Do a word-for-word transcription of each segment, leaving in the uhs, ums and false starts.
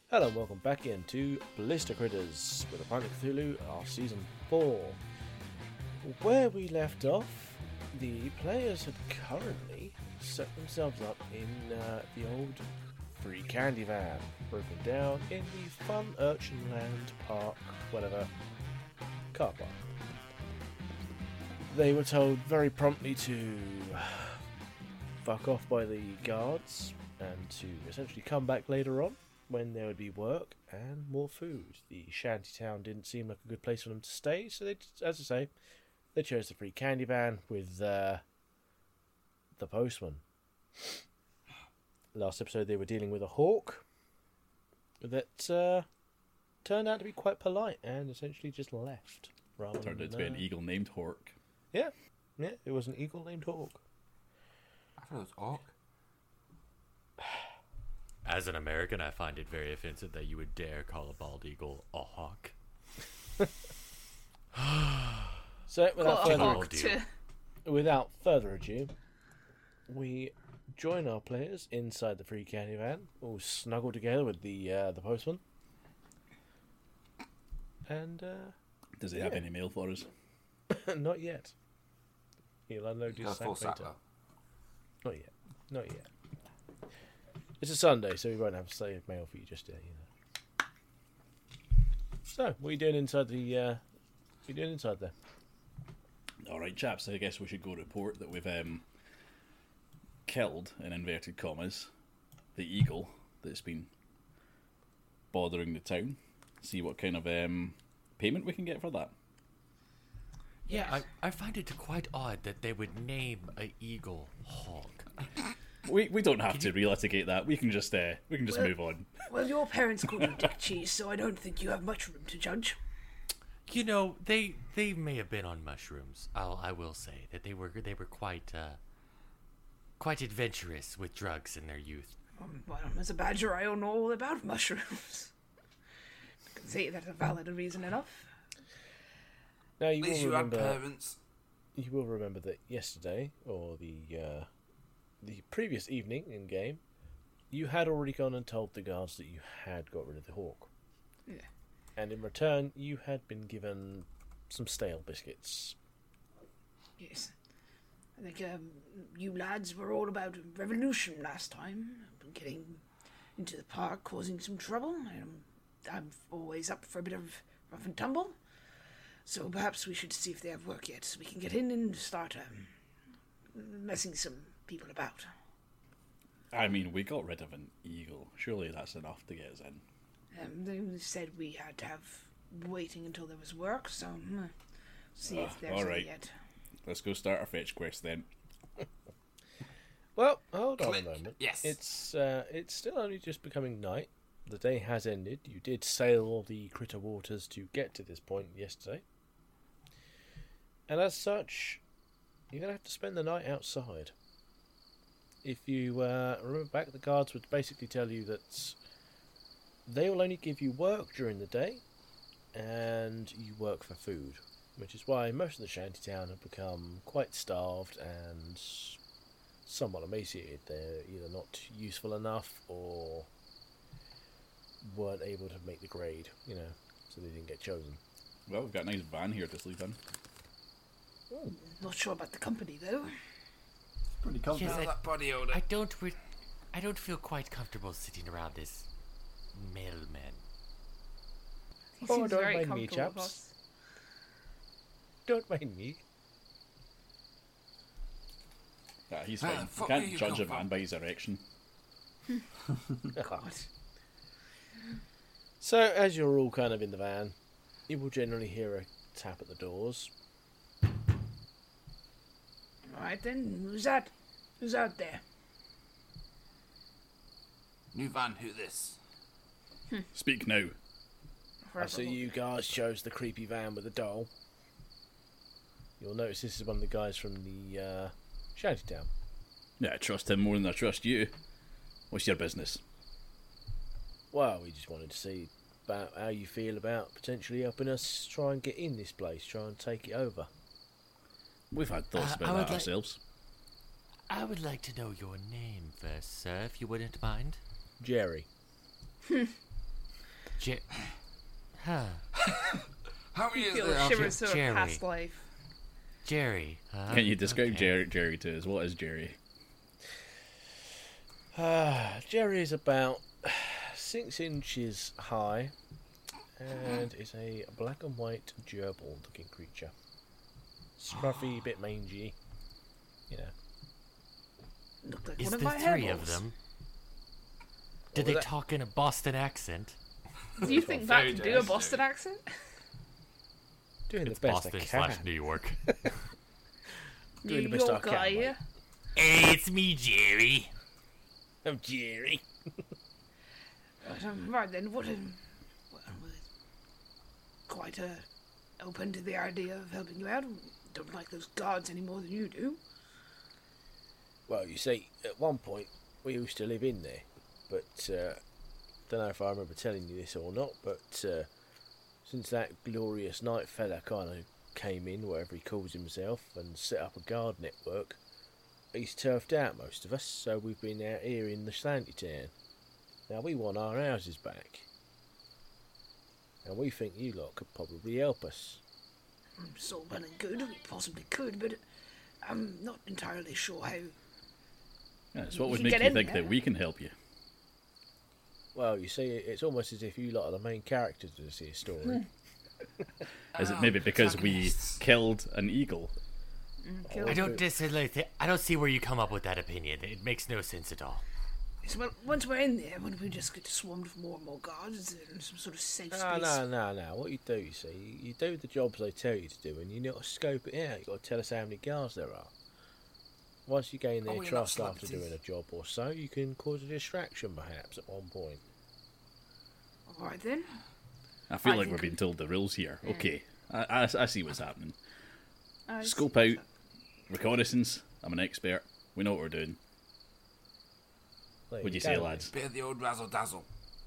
Hello and welcome back into Ballista Critters with a Pint of Cthulhu, our Season four. Where we left off, the players had currently set themselves up in uh, the old free candy van, broken down in the Fun Urchinland Park, whatever, car park. They were told very promptly to fuck off by the guards and to essentially come back later on, when there would be work and more food. The shanty town didn't seem like a good place for them to stay, so they, as I say, they chose the free candy van with uh, the postman. Last episode they were dealing with a hawk that uh, turned out to be quite polite and essentially just left. Rather Turned than, out to be an uh, eagle named Hork. Yeah, yeah, it was an eagle named Hawk. I thought it was Orc. As an American, I find it very offensive that you would dare call a bald eagle a hawk. So, without Well, further, I'll ado, do. without further ado, we join our players inside the free candy van, all snuggled together with the uh, the postman. And uh, Does he have Yeah. any mail for us? not yet. He'll unload Got a his full sack sack later. though. Not yet. Not yet. It's a Sunday, so we won't have saved mail for you just yet, you know. So, what are you doing inside the? Uh, what are you doing inside there? All right, chaps. I guess we should go report that we've um, killed, in inverted commas, the eagle that's been bothering the town. See what kind of um, payment we can get for that. Yeah, I, I find it quite odd that they would name a eagle hawk. We we don't have to relitigate that. We can just uh, we can just Well- move on. Well, your parents called you Dick Cheese, so I don't think you have much room to judge. You know, they they may have been on mushrooms. I'll I will say that they were they were quite uh, quite adventurous with drugs in their youth. Um, well, as a badger, I don't know all about mushrooms. I can say that's a valid reason enough. Now you At least will you had remember. parents. You will remember that yesterday, or the uh, the previous evening in game, you had already gone and told the guards that you had got rid of the hawk. Yeah. And in return, you had been given some stale biscuits. Yes. I think um, you lads were all about revolution last time, getting into the park, causing some trouble. Um, I'm always up for a bit of rough and tumble. So perhaps we should see if they have work yet, so we can get in and start um, messing some people about. I mean, we got rid of an eagle. Surely that's enough to get us in. Um, they said we had to have waiting until there was work, so hmm, see Ah, if there's all any right. yet. Let's go start our fetch quest then. Well, hold on Click. a moment. Yes. It's uh, it's still only just becoming night. The day has ended. You did sail the critter waters to get to this point yesterday. And as such, you're going to have to spend the night outside. If you uh, remember back, the guards would basically tell you that they will only give you work during the day, and you work for food, which is why most of the shantytown have become quite starved and somewhat emaciated. They're either not useful enough or weren't able to make the grade, you know, so they didn't get chosen. Well, we've got a nice van here to sleep in. Not sure about the company though. Pretty Yes, Smell I, that body odor. I don't re- I don't feel quite comfortable sitting around this mailman. He Oh, seems don't very mind me, comfortable with chaps. us. Don't mind me. Yeah, he's Where fine. the You fuck can't do you judge come a man from? by his erection. God. So, as you're all kind of in the van, you will generally hear a tap at the doors. Alright then, who's that? Who's out there? New van, who this? Speak now. I see you guys chose the creepy van with the doll. You'll notice this is one of the guys from the uh, shantytown. Yeah, I trust him more than I trust you. What's your business? Well, we just wanted to see about how you feel about potentially helping us try and get in this place, try and take it over. We've had thoughts Uh, about I would that like- ourselves. I would like to know your name first, sir, if you wouldn't mind. Jerry. Jer- huh. How many You is feel there? a shiver through Jerry. a past life. Jerry. Huh? Can you describe Okay. Jerry, Jerry to us? What is Jerry? Ah, Jerry is about six inches high and is a black and white gerbil looking creature. Scruffy, bit mangy. You know. Looked like Is one of there my three hairballs. of them? Did was they that? talk in a Boston accent? Do you think that very can do a nice, Boston accent? Doing It's the best Boston I slash can. New York. Doing New the best I York, can, are you? mate. Hey, it's me, Jerry. I'm Jerry. Right, um, right then, what um, well, we're quite uh, open to the idea of helping you out. Don't like those guards any more than you do. Well, you see, at one point we used to live in there, but uh, don't know if I remember telling you this or not. But uh, since that glorious night fella kind of came in, whatever he calls himself, and set up a guard network, he's turfed out most of us. So we've been out here in the shanty town. Now we want our houses back, and we think you lot could probably help us. Mm, It's all well and good, we possibly could, but I'm not entirely sure how. Yeah, so what You would can make get you in think there. that we can help you? Well, you see, it's almost as if you lot are the main characters of this here story. Is it Oh, maybe because we protagonists. killed an eagle? Kill I don't disagree. Th- I don't see where you come up with that opinion. It makes no sense at all. So, well, once we're in there, when we just get swarmed with more and more guards, is there some sort of safe space? No, no, no, no. What you do, you see, you do the jobs they tell you to do, and you got to scope it out. You got to tell us how many guards there are. Once you gain Oh, their we're not trust after celebrities. doing a job or so, you can cause a distraction, perhaps, at one point. All right then. I feel I like think- we're being told the rules here. Okay, I, I, I see what's happening. Uh, Scope out, reconnaissance. I'm an expert. We know what we're doing. There What do you go, say, then. lads? Bit of the old razzle dazzle.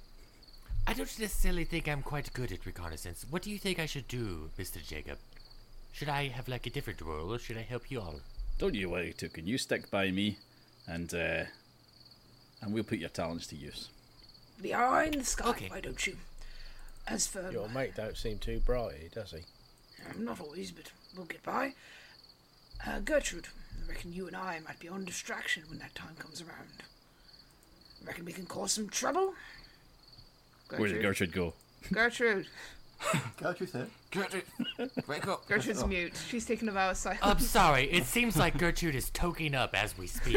I don't necessarily think I'm quite good at reconnaissance. What do you think I should do, Mister Jacob? Should I have like a different role, or should I help you all? Don't you worry, Tukin. You stick by me, and uh, and we'll put your talents to use. The eye in the sky, Okay. why don't you? As for Your mate don't seem too bright, here, does he? um, not always, but we'll get by. Uh, Gertrude, I reckon you and I might be on distraction when that time comes around. Reckon we can cause some trouble. Where did Gertrude go? Gertrude. Gertrude here. Gertrude, wake up. Gertrude's mute. She's taken a vow of silence. I'm sorry. It seems like Gertrude is toking up as we speak.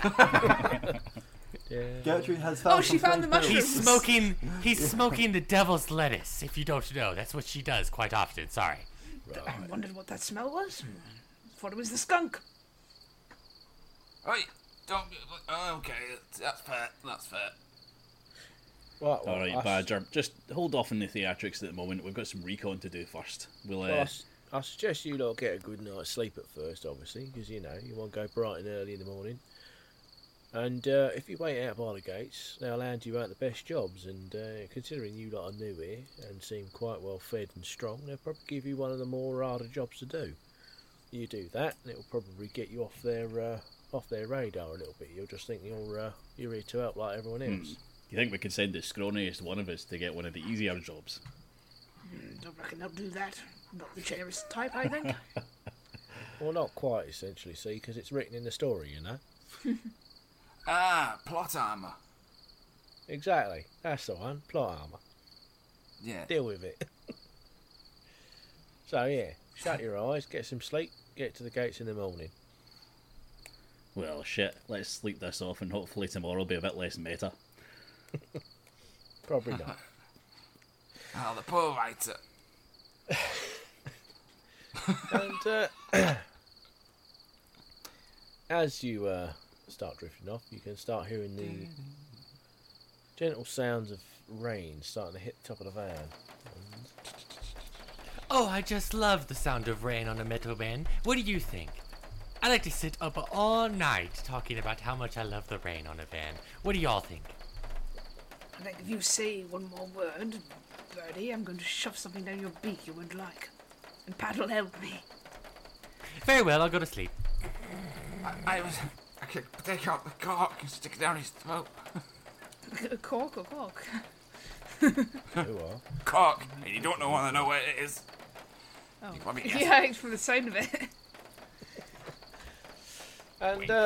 Yeah. Gertrude has found Oh, she some found the strange pills. He's smoking. He's smoking the devil's lettuce. If you don't know, that's what she does quite often. Sorry. I wondered what that smell was. Thought it was the skunk. Right, don't be. Oh, okay, that's fair. That's fair. Well, well, All right, I s- Badger. Just hold off on the theatrics at the moment. We've got some recon to do first. We'll. well, I, Uh, s- I suggest you lot get a good night's sleep at first, obviously, because, you know, you want to go bright and early in the morning. And uh, if you wait out by the gates, they'll hand you out the best jobs. And uh, considering you lot are new here and seem quite well fed and strong, they'll probably give you one of the more harder jobs to do. You do that, and it'll probably get you off their uh, off their radar a little bit. You'll just think you're uh, you're here to help like everyone else. you think we could send the scrawniest one of us to get one of the easier jobs? Hmm, Don't reckon they'll do that. Not the generous type, I think. Well, not quite, essentially, see, because it's written in the story, you know. Ah, plot armor. Exactly, that's the one. Plot armor. Yeah. Deal with it. So yeah, shut your eyes, get some sleep, get to the gates in the morning. Well, shit. Let's sleep this off, and hopefully tomorrow will be a bit less meta. Probably not. Oh, the poor writer. And uh, as you uh, start drifting off, you can start hearing the gentle sounds of rain starting to hit the top of the van. Oh, I just love the sound of rain on a metal van. What do you think? I like to sit up all night talking about how much I love the rain on a van. What do y'all think? I think if you say one more word, Birdie, I'm going to shove something down your beak you wouldn't like. And Pat will help me. Very well, I'll go to sleep. I, I was. I could take out the cork and stick it down his throat. A cork or cork? You are. Cock, and you don't know want to know where it is. Oh. You probably guessed. Yeah, from the sound of it. And uh,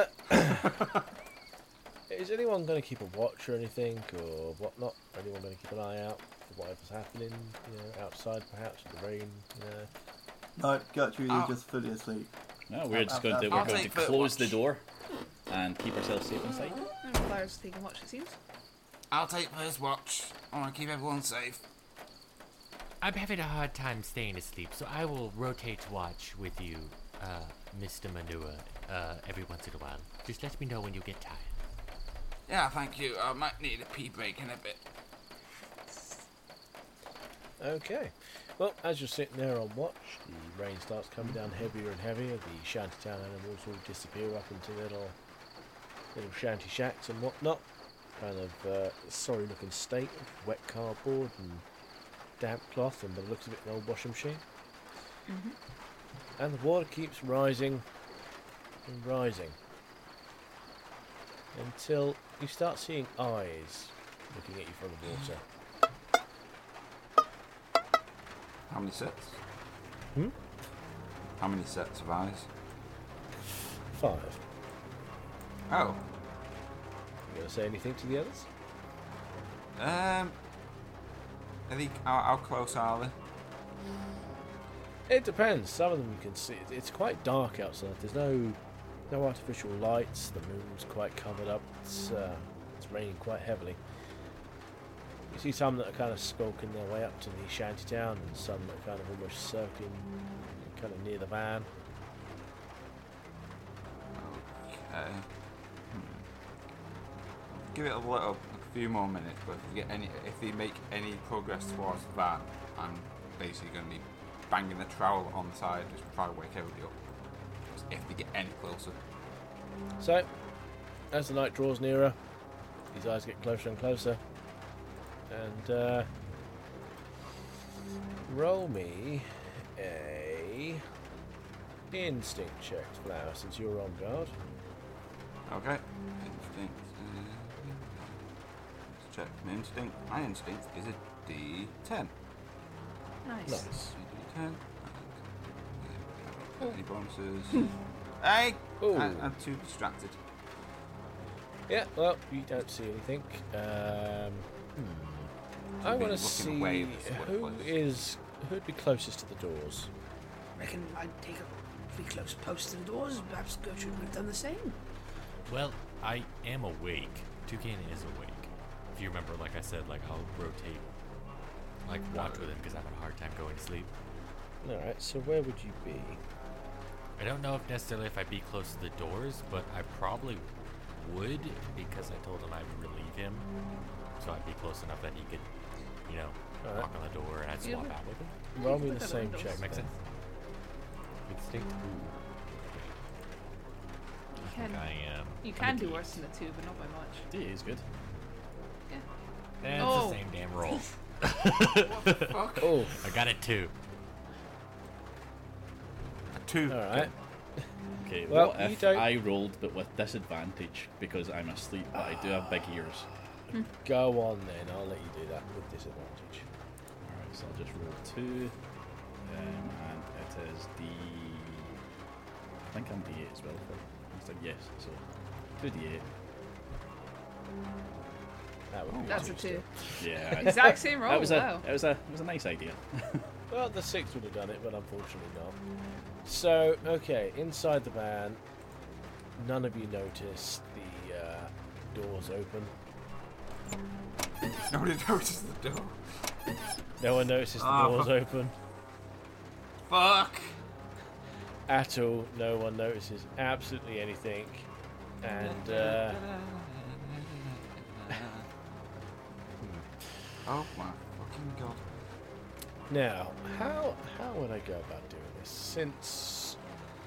is anyone going to keep a watch or anything, or whatnot? Anyone going to keep an eye out for whatever's happening, you know, outside perhaps with the rain? You know? No, Gertrude Oh. is just fully asleep. No, we're just I'll- going to I'll we're going to take the close the watch. door and keep ourselves safe inside. Claire's taking watch, it seems. I'll take first watch. I want to keep everyone safe. I'm having a hard time staying asleep, so I will rotate watch with you, uh, Mister Manua, uh, every once in a while. Just let me know when you get tired. Yeah, thank you. I might need a pee break in a bit. Okay. Well, as you're sitting there on watch, the rain starts coming down heavier and heavier. The shantytown animals all disappear up into their little, little shanty shacks and whatnot. Kind of uh, sorry-looking state of wet cardboard and damp cloth, and by the looks of it, an old washing machine. Mm-hmm. And the water keeps rising and rising until you start seeing eyes looking at you from the water. How many sets? Hmm? How many sets of eyes? Five. Oh. You gonna say anything to the others? Um. Are they, how, how close are they? It depends. Some of them you can see. It's quite dark outside. There's no no artificial lights. The moon's quite covered up. It's uh, it's raining quite heavily. You see some that are kind of skulking their way up to the shantytown, and some that are kind of almost circling, kind of near the van. Okay. Hmm. Give it a little, a few more minutes. But if you get any, if they make any progress towards that, I'm basically going to be banging the trowel on the side, just try to wake everybody up. Just if they get any closer. So, as the night draws nearer, these eyes get closer and closer. And uh, roll me a instinct check, Flower, since you're on guard. Okay. Instinct. Uh, let's check my instinct. My instinct is a D ten. Nice. Nice. D ten. Any bonuses? Hey! Ooh. I, I'm too distracted. Yeah, well, you don't see anything. Um, hmm. I You've been want to looking see away this who place. is who'd be closest to the doors. Reckon I'd take a pretty close post to the doors. Perhaps Gertrude would have done the same. Well, I am awake. Toucan is awake. If you remember, like I said, like I'll rotate, like watch with him because I have a hard time going to sleep. All right, so where would you be? I don't know if necessarily if I'd be close to the doors, but I probably would because I told him I would relieve him, so I'd be close enough that he could, you know, Alright. walk on the door and I'd Yeah, swap but- out with him. Roll you me can the put that on same doors. check. Makes then. sense. Instinct. Ooh. You I can, think I am. you can do worse than a two, but not by much. D is good. That's Oh. the same damn roll. Fuck. Oh, I got it too. A two. all right. Okay, Well, what you if don't- I rolled but with disadvantage because I'm asleep, but I do have big ears? Go on then. I'll let you do that with disadvantage. Alright, so I'll just roll two. Um, and it is D. I think I'm D eight as well. For instead, yes, so two D eight. That would be That's a two two. still. Yeah. Exact same roll. That was a Wow. it was a it was a nice idea. Well, the six would have done it, but unfortunately not. So, okay, inside the van, none of you notice the uh, doors open. Nobody noticed the door. No one notices the Ah, doors fuck. open Fuck. at all. No one notices absolutely anything. And uh, Oh my fucking god. now, how how would I go about doing this? Since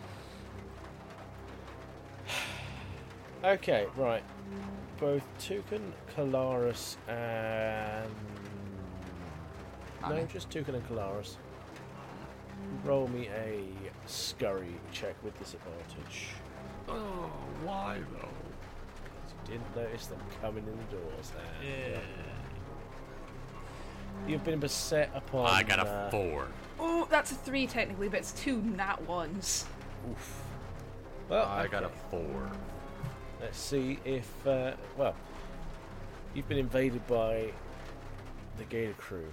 okay, right, both Toucan, Kalaris, and no, Annie. just Toucan and Kalaris. Roll me a scurry check with disadvantage. Oh, why though? You didn't notice them coming in the doors. And, You've been beset upon. I got a uh, four. Oh, that's a three technically, but it's two nat ones. Oof. Well, I got a okay. four. Let's see if. Uh, well, you've been invaded by the Gator crew.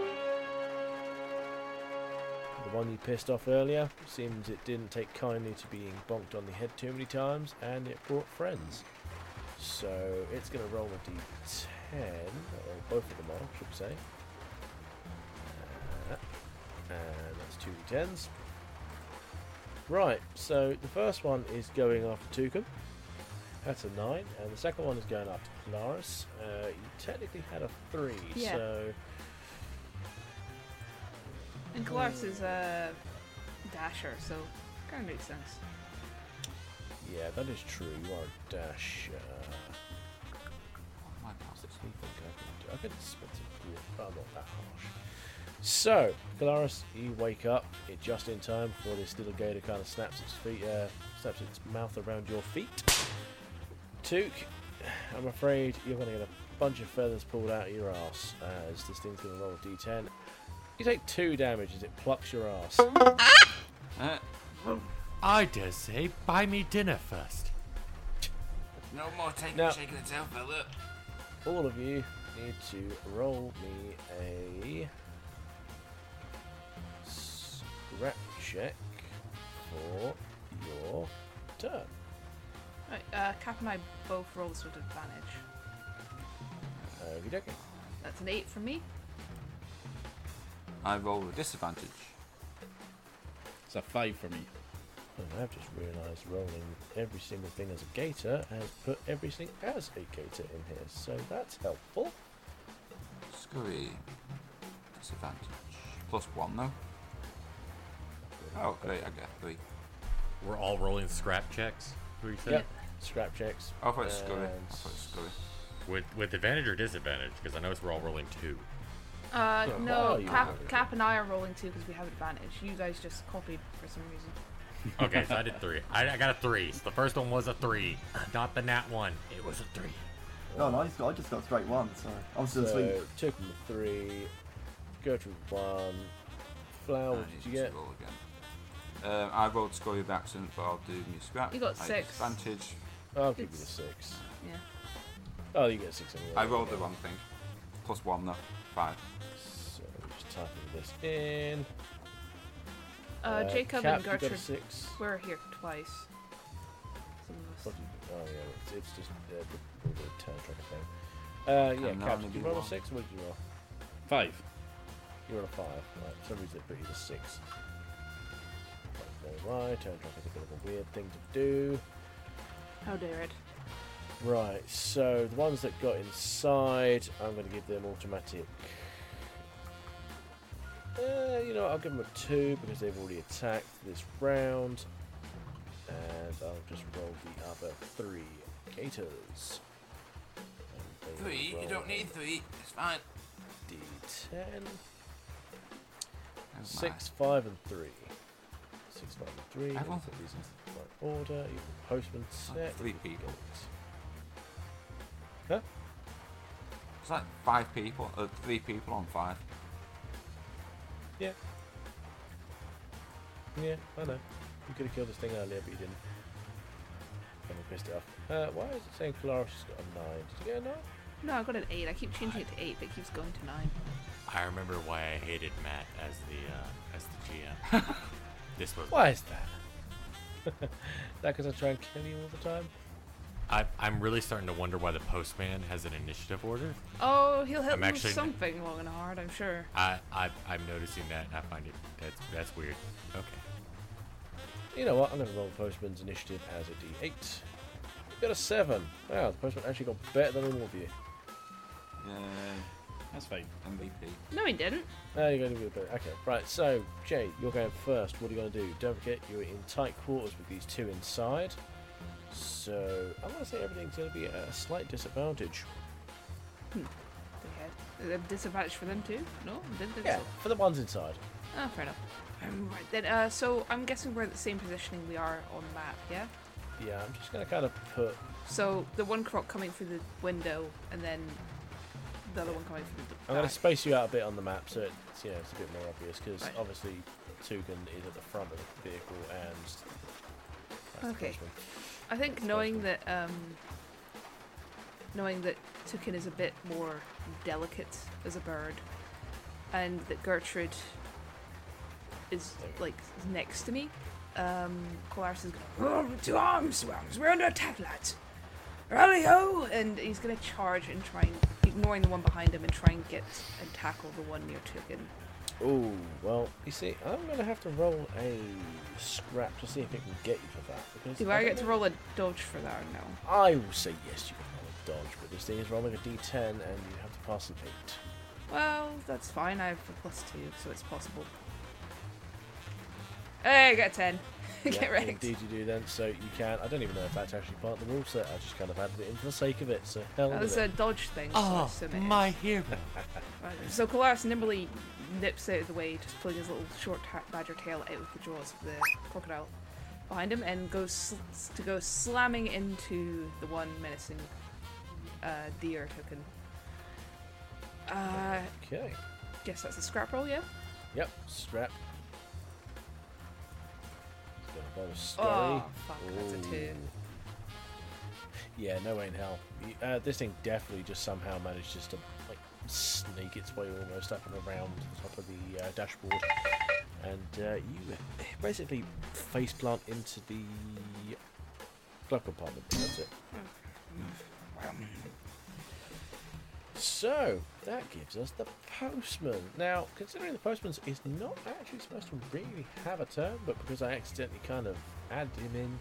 The one you pissed off earlier seems it didn't take kindly to being bonked on the head too many times, and it brought friends. So it's going to roll a d ten, or both of them are, should we say. Uh, and that's two d tens. Right, so the first one is going after Tukum. That's a nine, and the second one is going after Polaris. Uh, you technically had a three, Yeah. so And Clark's is a dasher, so kind of makes sense. yeah, that is true. You are a dash. Uh, My pass I think I could, I could split it, but I'm not that harsh. So, Polaris, you wake up it just in time before this little gator kind of snaps its feet, uh, snaps its mouth around your feet. Took, I'm afraid you're going to get a bunch of feathers pulled out of your ass as this thing's going to roll a d ten. You take two damage as it plucks your ass. Uh, I dare say, buy me dinner first. no more taking No. shaking the tail feather. All of you need to roll me a scrap check for your turn. Right, uh, Cap and I both roll this with advantage. Okie dokie. That's an eight for me. I roll with disadvantage. It's a five for me. And I've just realised rolling every single thing as a gator has put everything as a gator in here, so that's helpful. Scurry. Disadvantage. Plus one though. Oh, great, I get three. We're all rolling scrap checks. What you said? Yep. Scrap checks. Oh, I thought it was scurry. I and- thought it was scurry. With with advantage or disadvantage? Because I noticed we're all rolling two. Uh, Yeah, no, oh, you Cap, rolled it. Cap and I are rolling two because we have advantage. You guys just copied for some reason. Okay, so I did three. I, I got a three. So the first one was a three, not the nat one. It was a three. Oh, no, I just got, I just got straight one, so I'm still So, sweet. took them three, Gertrude one, Flower, I what need did you to get? roll again. Um, I rolled scurry with accident, but I'll do me scrap. You got I six. Disadvantage. I'll give you the It's- six. Yeah. Oh, you get six anyway. I rolled the wrong thing. Plus one though. Five. So, just typing this in. Uh, Jacob Cap, and you got a Gertrude six. were here twice. Some of us. What did you, oh yeah, it's, it's just uh, the, the turn tracker thing. Uh, yeah, Can Cap, only did you be roll a one. six or what did you roll? Five. You rolled a five. Right, for some reason it put you to six. That's very why. Turn tracker's a bit of a weird thing to do. How dare it? Right, so the ones that got inside, I'm going to give them automatic. Uh, you know what, I'll give them a two because they've already attacked this round. And I'll just roll the other three gators. And they Three? You roll don't need three. It's fine. D ten. Oh, Six, five, and three. Six, five, and three. Let me Everyone's- put these into the right order. Even postman set. three people. Huh? It's like five people. Uh, three people on five. Yeah. Yeah, I know. You could have killed this thing earlier, but you didn't. Kind of pissed it off. Uh, why is it saying Polaris has got a nine? Did you get a nine? No, I got an eight. I keep changing it to eight, but it keeps going to nine. I remember why I hated Matt as the uh, as the G M. This was Why is that? that because I try and kill you all the time? I, I'm really starting to wonder why the postman has an initiative order. Oh, he'll help I'm me with actually- something long and hard, I'm sure. I, I I'm noticing that and I find it that's that's weird. Okay. You know what? I'm going to roll the postman's initiative as a d eight. You got a seven. Wow, the postman actually got better than all of you. Yay. That's fine. M V P. No, he didn't. Now you're going to be a bit. Okay, right. So, Jay, you're going first. What are you going to do? Don't forget, you're in tight quarters with these two inside. So, I'm going to say everything's going to be at a slight disadvantage. Okay. Is there a disadvantage for them too? No? Didn't think Yeah, so. for the ones inside. Oh, fair enough. Um, right then, uh, so I'm guessing we're at the same positioning we are on the map, yeah? Yeah, I'm just going to kind of put. So the one croc coming through the window, and then the other one coming from the I'm going back. to space you out a bit on the map so it's, you know, it's a bit more obvious because Right. obviously Tugan is at the front of the vehicle and that's the Okay. postman. I think knowing that um, knowing that Tukin is a bit more delicate as a bird, and that Gertrude is like next to me, um, Colaris is going Oh, to arms, to arms. We're under attack, lads. rally-ho, and he's going to charge and try and ignoring the one behind him and try and get and tackle the one near Tukin. Oh, well, you see, I'm going to have to roll a scrap to see if it can get you for that. Because Do I I don't get to know- roll a dodge for that or no? I will say yes, you can roll a dodge, but this thing is rolling a d ten and you have to pass an eight. Well, that's fine. I have a plus two, so it's possible. Hey, I got a ten. Get Yeah, wrecked. indeed you do then, so you can. I don't even know if that's actually part of the rule set, I just kind of added it in for the sake of it, so hell That with was it. a dodge thing. So I Oh, assume it is. my hero. Right, So Colaris nimbly nips out of the way, just pulling his little short ha- badger tail out of the jaws of the crocodile behind him, and goes sl- to go slamming into the one menacing uh, deer token. Uh, Okay. guess that's a scrap roll, yeah? Yep, scrap. Got a bonus story. Oh, fuck, that's a two. Ooh. Yeah, no way in hell. Y- Uh, this thing definitely just somehow manages to like sneak its way almost up and around the top of the uh, dashboard, and uh, you basically face plant into the glove compartment. That's it. So that gives us the postman. Now, considering the postman is not actually supposed to really have a turn, but because I accidentally kind of added him in.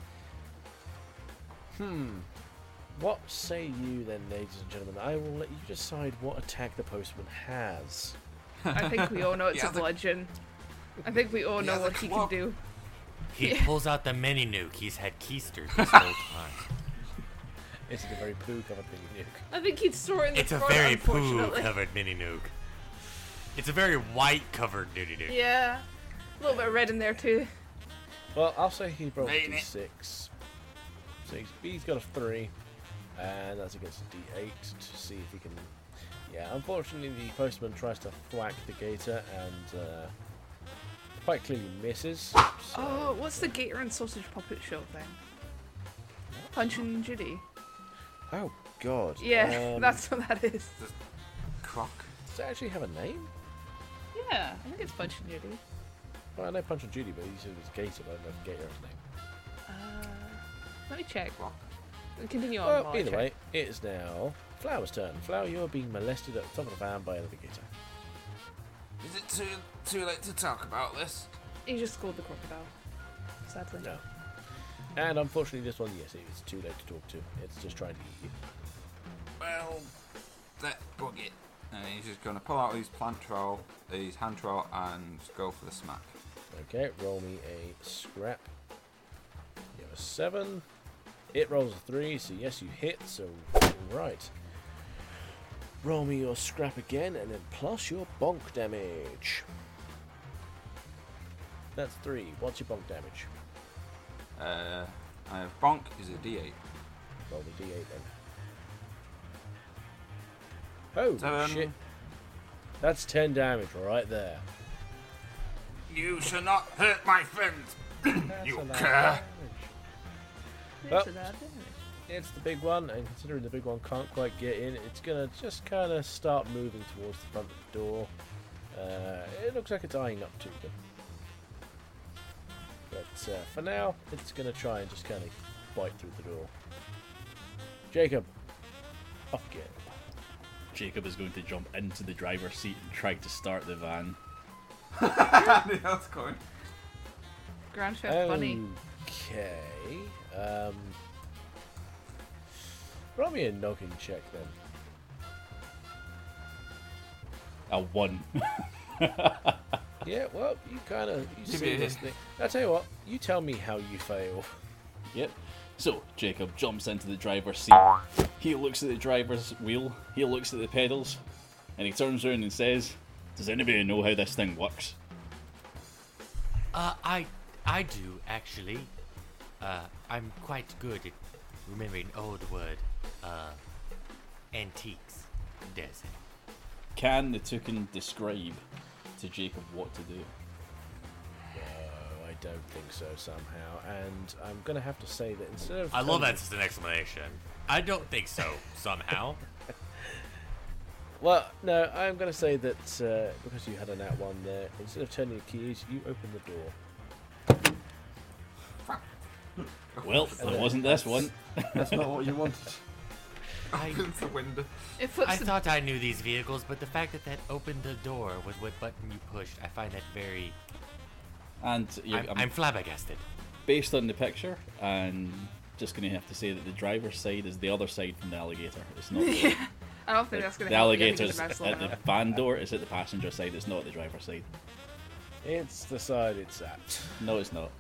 Hmm. What say you then, ladies and gentlemen? I will let you decide what attack the postman has. I think we all know it's Yeah, a the- bludgeon. I think we all know Yeah, the what he can club. do. He Yeah. pulls out the mini nuke he's had keistered this whole time. Is it a very poo covered mini nuke? I think he'd store it in the It's a front, very poo unfortunately. covered mini nuke. It's a very white covered mini nuke. Yeah. A little bit of red in there too. Well, I'll say he rolled a Rain d it. six. So he's, he's got a three, and that's against a d eight to see if he can. Yeah, unfortunately, the postman tries to thwack the gator and uh, quite clearly misses. So Oh, what's the Gator and Sausage Puppet Show thing? Punch and Judy. Oh, God. Yeah, Um, that's what that is. Croc. Does it actually have a name? Yeah, I think it's Punch and Judy. Well, I know Punch and Judy, but he said it was Gator, but I don't know if Gator has a name. Uh, let me check. Croc. Continue on. Well, while I either check. way, it is now Flower's turn. Flower, you're being molested at the top of the van by another gator. Is it too too late to talk about this? He just scored the crocodile. Sadly. No. And unfortunately, this one, yes, it's too late to talk to. It's just trying to eat you. Well, that bug it. And he's just going to pull out his plant trowel, his hand trowel, and go for the smack. Okay, roll me a scrap. You have a seven. It rolls a three, so yes, you hit. So, right. Roll me your scrap again, and then plus your bonk damage. That's three. What's your bonk damage? Uh, I have bonk is a d eight. Roll the d eight then. Oh, Seven. shit. That's ten damage right there. You shall not hurt my friends. That's You a lot of care. damage. It's Well- a bad damage. It's the big one, and considering the big one can't quite get in, it's gonna just kind of start moving towards the front of the door. Uh, it looks like it's eyeing up to them. But uh, for now, it's gonna try and just kind of bite through the door. Jacob, up again. Jacob is going to jump into the driver's seat and try to start the van. That's going. Grand Theft Bunny. Okay. Um, roll me a knocking check then. A one. Yeah, well, you kind of you Give see me a this thing. I tell you what, you tell me how you fail. Yep. So Jacob jumps into the driver's seat. He looks at the driver's wheel. He looks at the pedals, and he turns around and says, "Does anybody know how this thing works?" Uh, I, I do actually. Uh, I'm quite good at remembering old word, uh, antiques, dare say. Can the Toucan describe to Jacob what to do? No, I don't think so somehow. And I'm going to have to say that instead of... I love telling that as an explanation. I don't think so, somehow. Well, no, I'm going to say that uh, because you had a nat one there, instead of turning the keys, you open the door. Well, it wasn't this one. That's not what you wanted. I, Opens the window. It flips I the thought I knew these vehicles, but the fact that that opened the door with what button you pushed, I find that very... And you, I'm, I'm, I'm flabbergasted. based on the picture, and just going to have to say that the driver's side is the other side from the alligator. It's not the, I don't think that's going the to help. alligator's at the van door. It's at the passenger side. It's not at the driver's side. It's the side it's at. No, it's not.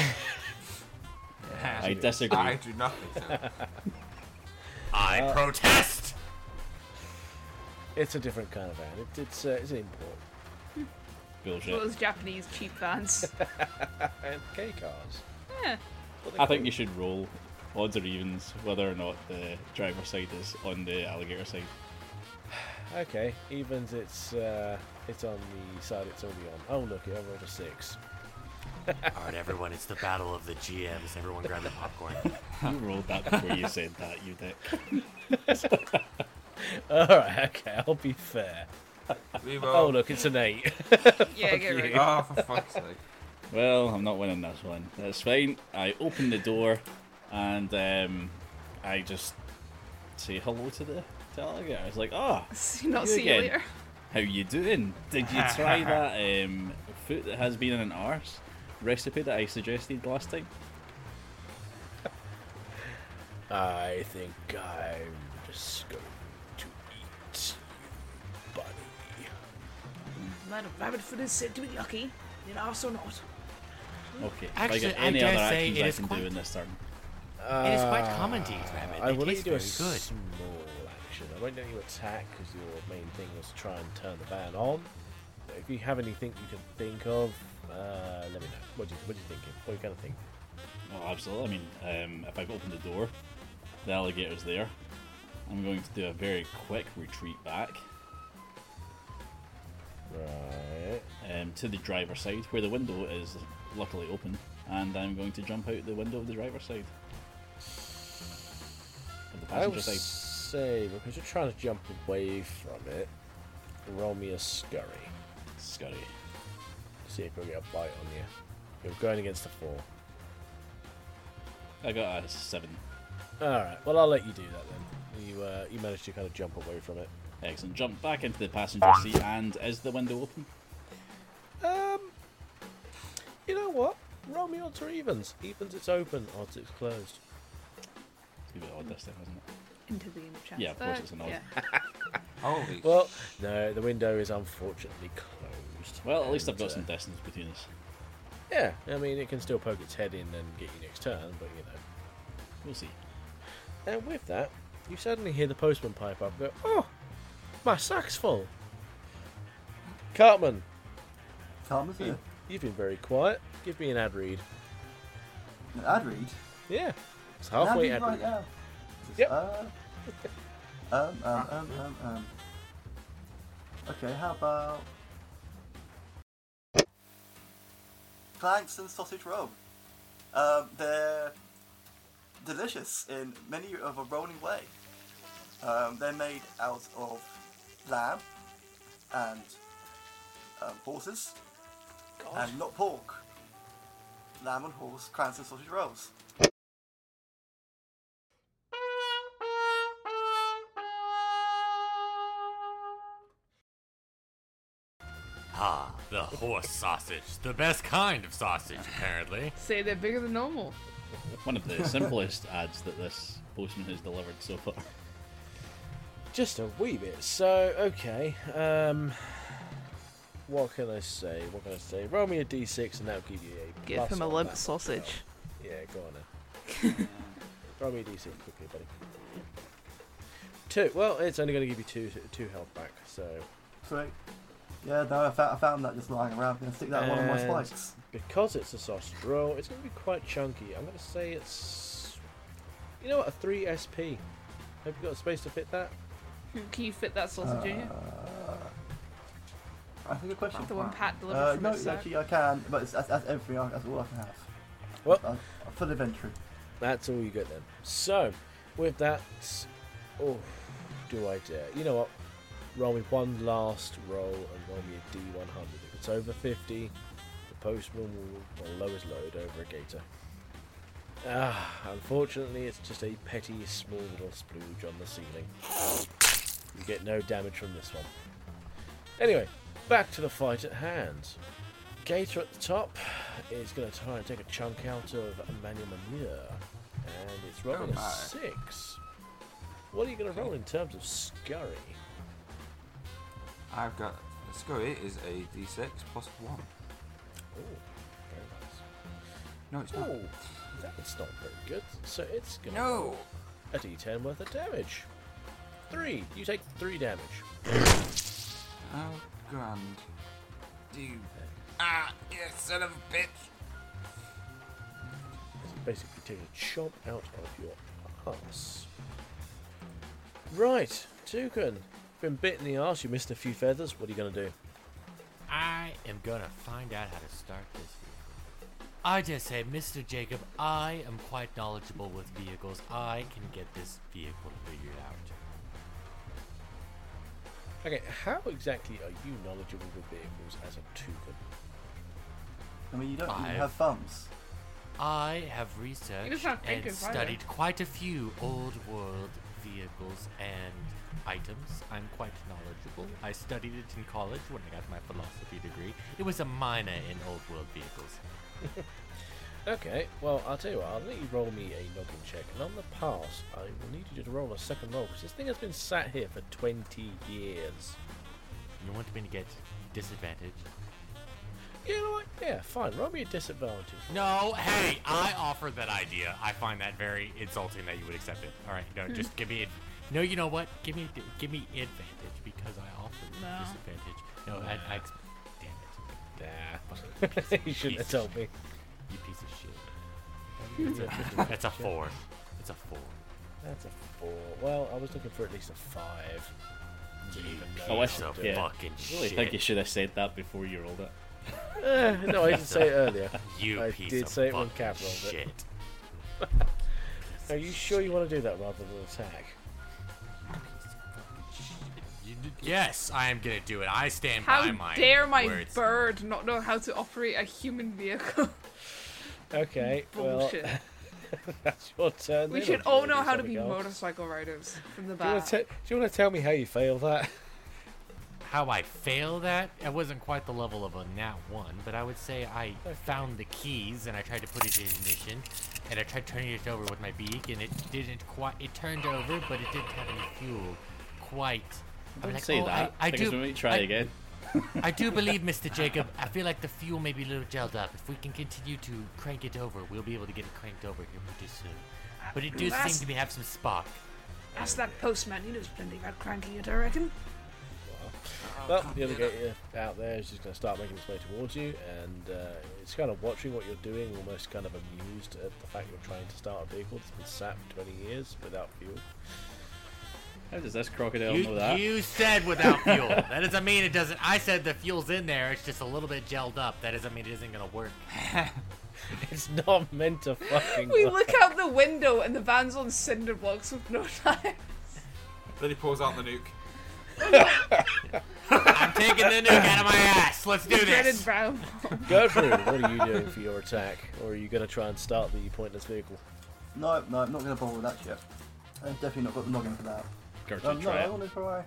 I disagree. I do not think so. I Uh, protest! It's a different kind of van. It, it's uh, it's an import. Bullshit. Those Japanese cheap vans. And K cars. Yeah. What I think you should roll odds or evens whether or not the driver's side is on the alligator side. Okay, evens. It's uh, it's on the side it's already on. Oh look, it rolled a six. Alright, everyone, it's the battle of the G Ms. Everyone grab the popcorn. You rolled that before you said that, you dick. All right, okay, I'll be fair. Reroll. Oh look, it's an eight. Yeah, get you. ready. Oh, for fuck's sake. Well, I'm not winning this one. That's fine. I open the door and um, I just say hello to the to the alligator. I was like, oh, Not you see you again. later. How you doing? Did you try that um, food that has been in an arse recipe that I suggested last time? I think I'm just going to eat you, buddy. Madam Rabbitfoot is said to be lucky, yet also not. Okay. if Actually, I get I any dare other say actions it I is can quite- do in this turn. It is quite common to eat rabbit. I They will let you taste do a very good. small action. I won't let you attack because your main thing was to try and turn the van on. But if you have anything you can think of, uh, let me know. What do you What do you thinking? What do you kind of think? Oh, absolutely. I mean, um, if I've opened the door, the alligator's there. I'm going to do a very quick retreat back Right. um, to the driver's side, where the window is luckily open, and I'm going to jump out the window of the driver's side. Of the I would passenger side. say because you're trying to jump away from it, roll me a scurry. Scurry. See if you'll get a bite on you. You're going against a four. I got a seven. All right. Well, I'll let you do that then. You uh, you managed to kind of jump away from it. Excellent. Jump back into the passenger seat, and is the window open? Um, you know what? Roll me odds or evens. Evens, it's open. Odds, it's closed. It's a bit odd this time, isn't it? Into the game of chance. Yeah, of course Uh, it's an odd. yeah. Holy Well, no, the window is unfortunately closed. Well, at least I've And, got uh, some distance between us. Yeah, I mean, it can still poke its head in and get you next turn, but you know. We'll see. And with that, you suddenly hear the postman pipe up and go, "Oh, my sack's full." Cartman, Calm as you, here. you've been very quiet. Give me an ad read. An ad read? Yeah, it's An ad halfway read ad right read. now. Yep. Uh, um, um, um, um, um. Okay, how about Clanks and sausage roll? Um, they're delicious in many of a rolling way. Um, they're made out of lamb and um, horses, and not pork. Lamb and horse, Clanks and sausage rolls. Ah, the horse sausage. The best kind of sausage, apparently. Say they're bigger than normal. One of the simplest ads that this postman has delivered so far. Just a wee bit. So, okay. Um, what can I say? What can I say? Roll me a d six and that'll give you a Give plus him a on limp that sausage. roll. Yeah, go on then. Roll me a d six quickly, buddy. Two. Well, it's only going to give you two two health back. So, Sweet. Yeah, no, I found, I found that just lying around. I'm going to stick that in one of my And- spikes. because it's a sausage roll, it's going to be quite chunky. I'm going to say it's, you know what, a three S P. Have you got a space to fit that? Can you fit that sausage in you? Uh, That's a good question. The one Pat delivered Uh, from no, his sack? actually I can, but it's, that's, that's everything. I- That's all I can have. Well, Uh, full inventory. that's all you get then. So, with that, oh, do I dare? You know what? Roll me one last roll and roll me a D one hundred. If it's over fifty, the postman will, will lower his load over a gator. Ah, unfortunately, it's just a petty, small little splooge on the ceiling. You get no damage from this one. Anyway, back to the fight at hand. Gator at the top is going to try and take a chunk out of Emmanuel Manure, and it's rolling Oh a my. six. What are you going to roll in terms of scurry? I've got the scurry is a d six plus one. Oh, very nice. No, it's not. Oh, that's not very good. So it's going to No. roll a D ten worth of damage. Three. You take three damage. Oh, grand. Do. Ah, you son of a bitch. Basically take a chomp out of your ass. Right, Toucan. Been bit in the arse, you missed a few feathers. What are you going to do? I am gonna find out how to start this vehicle. I just say, Mister Jacob, I am quite knowledgeable with vehicles. I can get this vehicle figured out. Okay, how exactly are you knowledgeable with vehicles as a Toucan? I mean, you don't even I've- have thumbs. I have researched just not and thinking, either. studied quite a few old world vehicles and items. I'm quite knowledgeable. I studied it in college when I got my philosophy degree. It was a minor in old world vehicles. Okay, well, I'll tell you what, I'll let you roll me a noggin check, and on the pass, I will need you to roll a second roll, because this thing has been sat here for twenty years. You want me to get disadvantage? You know what? Yeah, fine, roll me a disadvantage. No, hey, I offered that idea. I find that very insulting that you would accept it. All right, no, just give me. Ad- no, you know what? Give me, give me advantage because I offered No. disadvantage. No, I, I. ex- Damn it, Nah, you shouldn't have told me. you piece of shit. That's a, that's a four. It's a four. That's a four. Well, I was looking for at least a five. You even piece know Oh, I how should- to of do it. yeah. fucking I really shit. think you should have said that before you rolled it. Eh, no, I didn't say it earlier. You I piece did of say it when fucking Cap rolled it. shit. Are you sure you want to do that rather than attack? You d- yes, I am gonna do it. I stand How by my dare my words. bird not know how to operate a human vehicle? Okay, Bullshit. well, that's your turn. We then, should or do you all wanna know do how to something be else? motorcycle riders from the Do you, want back. to te- do you want to tell me how you failed that? How I fail that? It wasn't quite the level of a nat one, but I would say I Okay. found the keys and I tried to put it in ignition, and I tried turning it over with my beak, and it didn't quite. It turned over, but it didn't have any fuel. Quite. I'm Don't like, say oh, that. I, I because do. we might try I, again. I do believe, Mister Jacob. I feel like the fuel may be a little gelled up. If we can continue to crank it over, we'll be able to get it cranked over here pretty soon. But it does That's- seem to be have some spark. Ask that postman. He knows plenty about cranking it, I reckon. Well, the other gator out there is just going to start making its way towards you, and uh, it's kind of watching what you're doing, almost kind of amused at the fact you're trying to start a vehicle that's been sat for twenty years without fuel. How does this crocodile You, know that? you said without fuel. That doesn't mean it doesn't. I said the fuel's in there. It's just a little bit gelled up. That doesn't mean it isn't gonna work. It's not meant to fucking We work. look out the window and the van's on cinder blocks with no tires. Then he pulls out the nuke. I'm taking the nuke out of my ass. Let's do Dreaded this. brown. Gertrude, what are you doing for your attack? Or are you going to try and start the pointless vehicle? No, no, I'm not going to bother with that yet. I've definitely not got the noggin for that. Gertrude, Um, no, try I it. want to try.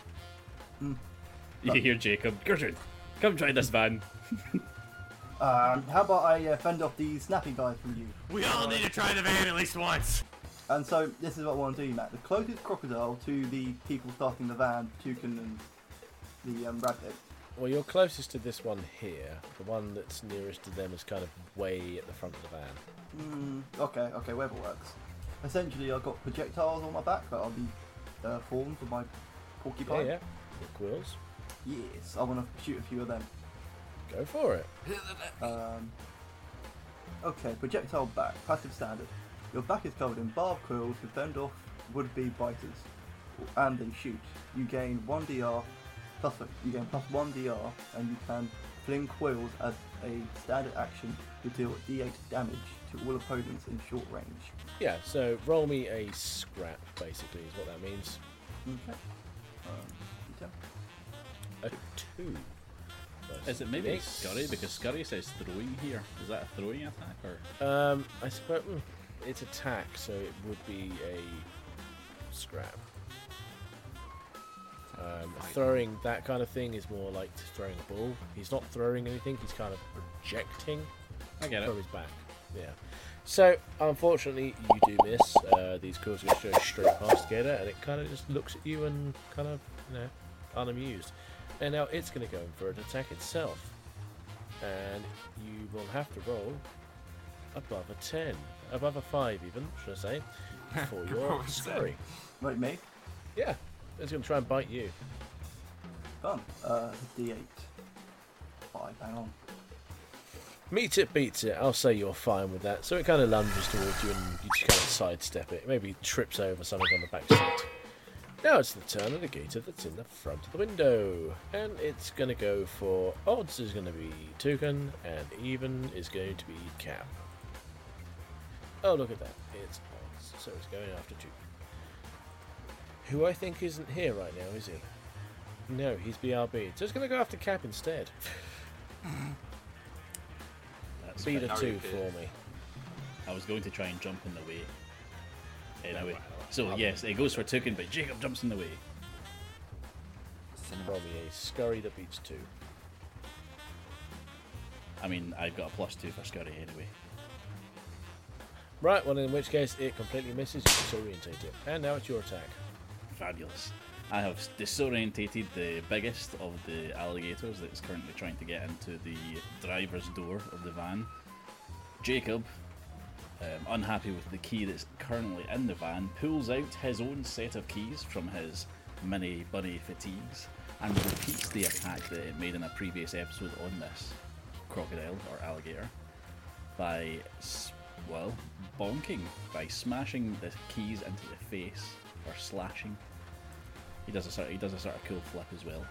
You can hear Jacob. Gertrude, come try this van. Um, how about I uh, fend off these snappy guys from you? We all need to try the van at least once. And so this is what I want to do, Matt. The closest crocodile to the people starting the van, Toucan and the um, rabbit. Well, you're closest to this one here. The one that's nearest to them is kind of way at the front of the van. Mm, okay, okay, whatever works. Essentially, I've got projectiles on my back that are the uh, forms of my Yeah, porcupine. yeah. The quills. Yes, I want to shoot a few of them. Go for it. Um, okay, projectile back, passive standard. Your back is covered in barbed quills to fend off would-be biters, and they shoot. You gain one D R plus you gain plus one D R, and you can fling quills as a standard action to deal D eight damage to all opponents in short range. Yeah, so roll me a scrap, basically, is what that means. Okay. Um, A two. Is it maybe Eight. Scurry? Because Scurry says throwing here. Is that a throwing attack or? Um, I suppose mm, it's attack, so it would be a scrap. Um, throwing that kind of thing is more like throwing a ball. He's not throwing anything; he's kind of projecting I get it. from his back. Yeah. So unfortunately, you do miss. Uh, these calls are going to go straight past Gator, and it kind of just looks at you and kind of, you know, unamused. And now it's going to go in for an attack itself, and you will have to roll above a ten, above a five even, should I say, for your Above a ten. scurry. Right, me. Yeah, it's going to try and bite you. Fun. Uh, D eight. Five. Hang on. Meets it, beats it. I'll say you're fine with that. So it kind of lunges towards you, and you just kind of sidestep it. Maybe trips over something on the back seat. Now it's the turn of the gator that's in the front of the window, and it's going to go for odds is going to be Toucan, and even is going to be Cap. Oh, look at that. It's odds. So it's going after Toucan. Who I think isn't here right now, is he? No, he's B R B. So it's going to go after Cap instead. That's Beat a fine. two for me. I was going to try and jump in the way. Anyway, well, so I'll- yes, it goes for Toucan, but Jacob jumps in the way. Cinema. Roll me a scurry that beats two. I mean, I've got a plus two for Scurry anyway. Right, well in which case it completely misses, you disorientate it. And now it's your attack. Fabulous. I have disorientated the biggest of the alligators that's currently trying to get into the driver's door of the van. Jacob, um, unhappy with the key that's currently in the van, pulls out his own set of keys from his mini bunny fatigues and repeats the attack that it made in a previous episode on this crocodile or alligator by, s- well, bonking, by smashing the keys into the face or slashing. He does a sort of, he does a sort of cool flip as well,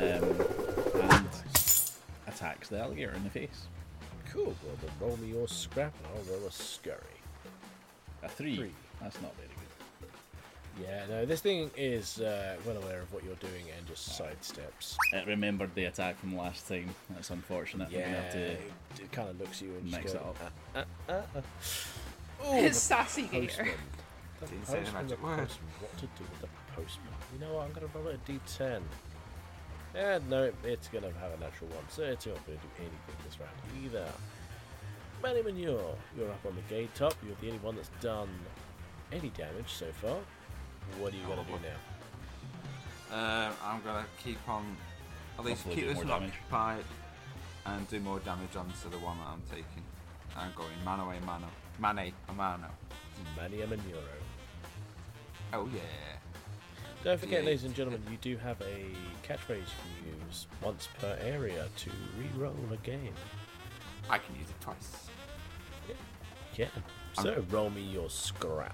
um, and attacks the alligator in the face. Cool, well then roll me your scrap and I'll roll a scurry. A three. Three. That's not very good. Yeah, no, this thing is uh, well aware of what you're doing and just sidesteps. It remembered the attack from last time. That's unfortunate. We're Yeah, gonna have to it, it kind of looks at you and mix just it go, up. Uh, uh, uh, uh. Ooh, the Sassy gator. postman. The Didn't say the postman, magic the word. postman. What to do with the postman? You know what, I'm going to roll it a d ten. Yeah, no, it, it's going to have a natural one, so it's not going to do anything this round either. Manny Manure, you're up on the gate top. You're the only one that's done any damage so far. What are you going to do now? Um, I'm gonna keep on, at least Hopefully keep do this more one damage. occupied and do more damage onto the one that I'm taking. I'm going mano a mano, mane a mano. Manny Manuro. Oh yeah. Don't forget, D eight. ladies and gentlemen, you do have a catchphrase you can use once per area to re-roll a game. I can use it twice. Yeah. So, roll me your scrap.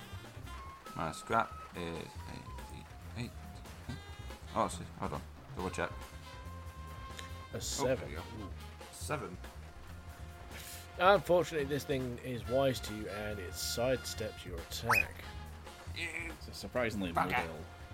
My scrap is eight, eight. Oh, see, hold on, double check. A seven. there you go. Ooh. Seven. Unfortunately, this thing is wise to you and it sidesteps your attack. It's a surprisingly Bugger. mobile.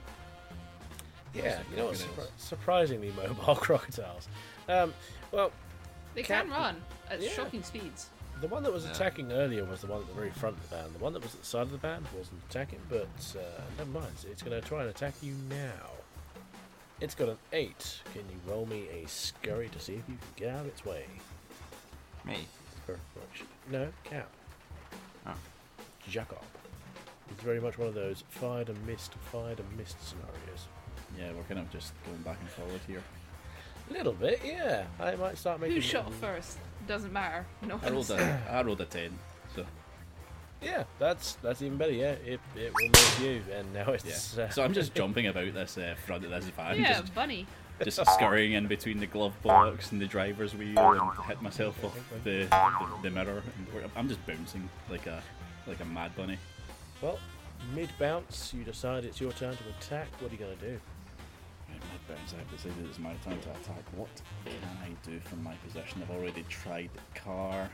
Yeah, you know what? crocodiles. Surpri- surprisingly mobile crocodiles. Um, well, They Cap- can run at Yeah. shocking speeds. the one that was Yeah. attacking earlier was the one at the very front of the band. The one that was at the side of the band wasn't attacking, but uh, never mind. It's going to try and attack you now. It's got an eight. Can you roll me a scurry to see if you can get out of its way? Me. Or- No, Cap. Oh. Jacob. It's very much one of those fired and missed, fired and missed scenarios. Yeah, we're kind of just going back and forward here. A little bit, yeah. I might start making. Who shot little- first? Doesn't matter. No I rolled one's- a, I rolled a ten, so Yeah, that's that's even better. Yeah, it it will move you, and now yeah. it's. Uh, So I'm just jumping about this uh, front of this van, Yeah, just, bunny. just scurrying in between the glove box and the driver's wheel, and hit myself off the, the the mirror. And we're- I'm just bouncing like a like a mad bunny. Well, mid bounce, you decide it's your turn to attack. What are you gonna do? I'd bounce out to say that it's my turn to attack. What can I do from my position? I've already tried the car.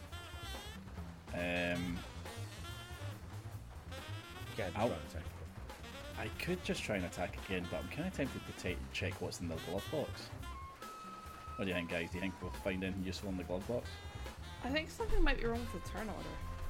Um, You can't Ow. try and attack. I could just try and attack again, but I'm kind of tempted to take, check what's in the glove box. What do you think, guys? Do you think we'll find anything useful in the glove box? I think something might be wrong with the turn order.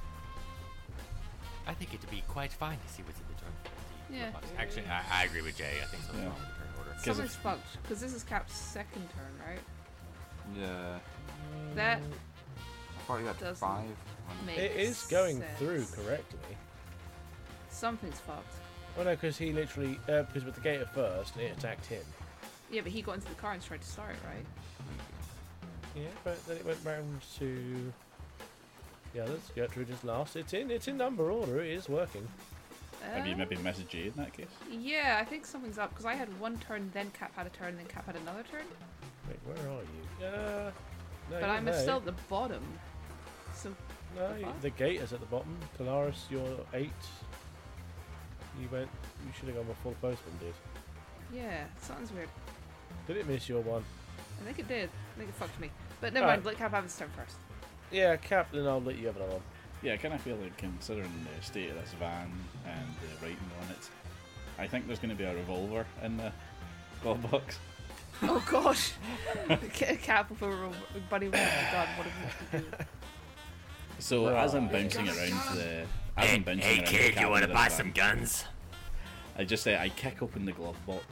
I think it'd be quite fine to see what's in the turn. the Yeah. box. Actually, I, I agree with Jay. I think something's Yeah. wrong with the turn order. 'Cause Something's if- fucked, because this is Cap's second turn, right? Yeah. That I thought you had Doesn't five. when- makes It is going sense. through correctly. Something's fucked. Well, no, because he literally, uh, because with the gate at first, it attacked him. Yeah, but he got into the car and tried to start, right? Yeah, but then it went round to the others. Gertrude is last. It's in, it's in number order. It is working. Have you Uh, maybe missed Jay in that case? Yeah, I think something's up, because I had one turn, then Cap had a turn, then Cap had another turn. Wait, where are you? Uh, no, But you're I'm there. still at the bottom. So, No, the you- fuck? the gate is at the bottom. Polaris, you're eight. You went. You should have gone before the postman did. yeah, something's weird. Did it miss your one? I think it did. I think it fucked me. But never Alright. mind, let Cap have his turn first. Yeah, Cap. Then I'll let you have another one. Yeah, I kind of feel like considering the state of this van and the writing on it, I think there's going to be a revolver in the glove box. Oh gosh! Ca- Cap with a ro- buddy with a gun, what have you to do? So as I'm Right. bouncing around the, as Hey, I'm bouncing hey around the kid, you cabin want to of this buy van, some guns? I just say I kick open the glove box.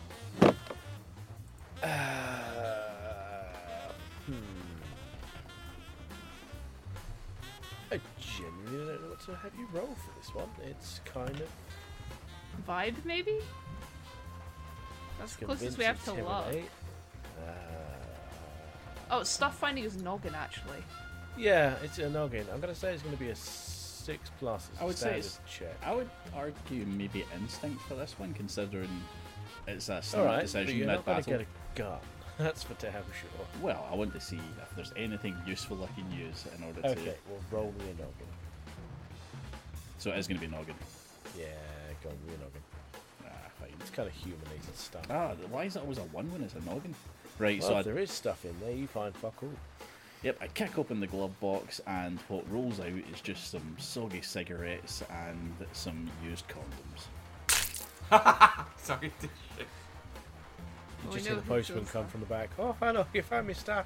Uh, hmm. I genuinely don't know what to have you roll for this one. It's kind of Vibe, maybe? That's the closest we have to love. intimidate. Uh, Oh, stuff finding is noggin, actually. yeah, it's a noggin. I'm gonna say it's gonna be a six plus. It's I would a say standard it's- check. I would argue maybe instinct for this one, considering it's a All snap right, but decision you're not mid gonna battle. get a gun. That's for damn sure. Well, I want to see if there's anything useful I can use in order Okay, to. well, roll me a noggin. So it is going to be noggin. Yeah, go on, me a noggin. Ah, fine. It's kind of humanated stuff. Ah, why is it always a one when it's a noggin? Right, Well, so I, if there is stuff in there, you find fuck all. yep, I kick open the glove box, and what rolls out is just some soggy cigarettes and some used condoms. Sorry. to- You Well, we just know hear the who postman kills come them. from the back. Oh, hello, you found me stuff.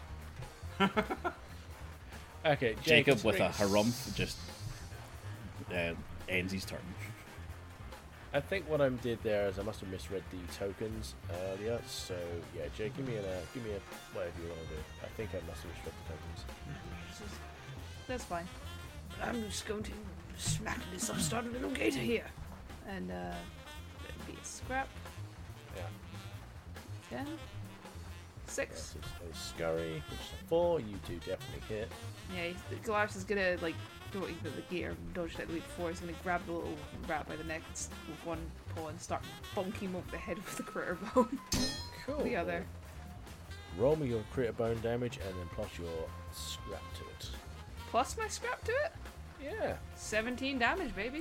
Okay, Jake, Jacob with a considering- harumph just uh, ends his turn. I think what I did there is I must have misread the tokens earlier. So yeah, Jake, give me a uh, give me a whatever you want to do. I think I must have misread the tokens. That's fine. But I'm just going to smack this upstart little gator here. And, uh, that'd be a scrap. Yeah. Ten. Six. That's a, a scurry, which is a four. You do definitely hit. Yeah, he's- Galaris is gonna, like, do what he did with the gear and dodged out the week before. He's gonna grab the little rat by the neck s- with one paw and start bonking him over the head with the critter bone. Cool. The other. Roll me your critter bone damage and then plus your scrap to it. Plus my scrap to it? Yeah. seventeen damage, baby.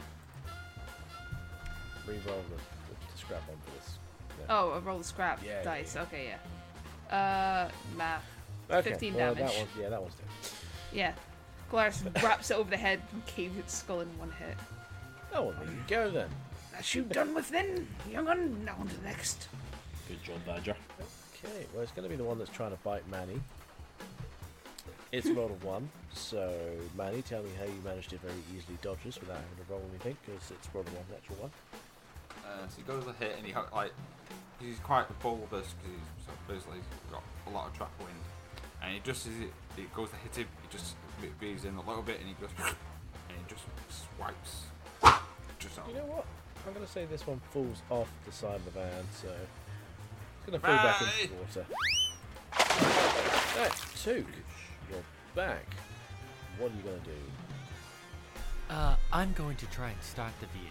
Re-roll the, the, the scrap one for this. Yeah. Oh, I roll the scrap Yeah, yeah, dice. yeah. Okay, yeah. Uh, math. Okay, fifteen well, damage. That one, yeah, that one's dead. Yeah. Galaris wraps it over the head and caves its skull in one hit. Oh, well, there you go then. That's you done with then, young un. Now on to the next. Good job, Badger. Okay, well, it's going to be the one that's trying to bite Manny. It's rolled a one, so Manny, tell me how you managed to very easily dodge this without having to roll anything, because it's rolled a one, natural one. Uh, so he goes a hit and he ho- like he's quite bulbous because he's so basically got a lot of trap wind, and he just as it, it goes to hit him, he just breathes in a little bit and he goes and he just swipes just out. You know what? I'm going to say this one falls off the side of the van, so it's going to fall back into the water. Right, Took, you're back. What are you going to do? Uh, I'm going to try and start the vehicle.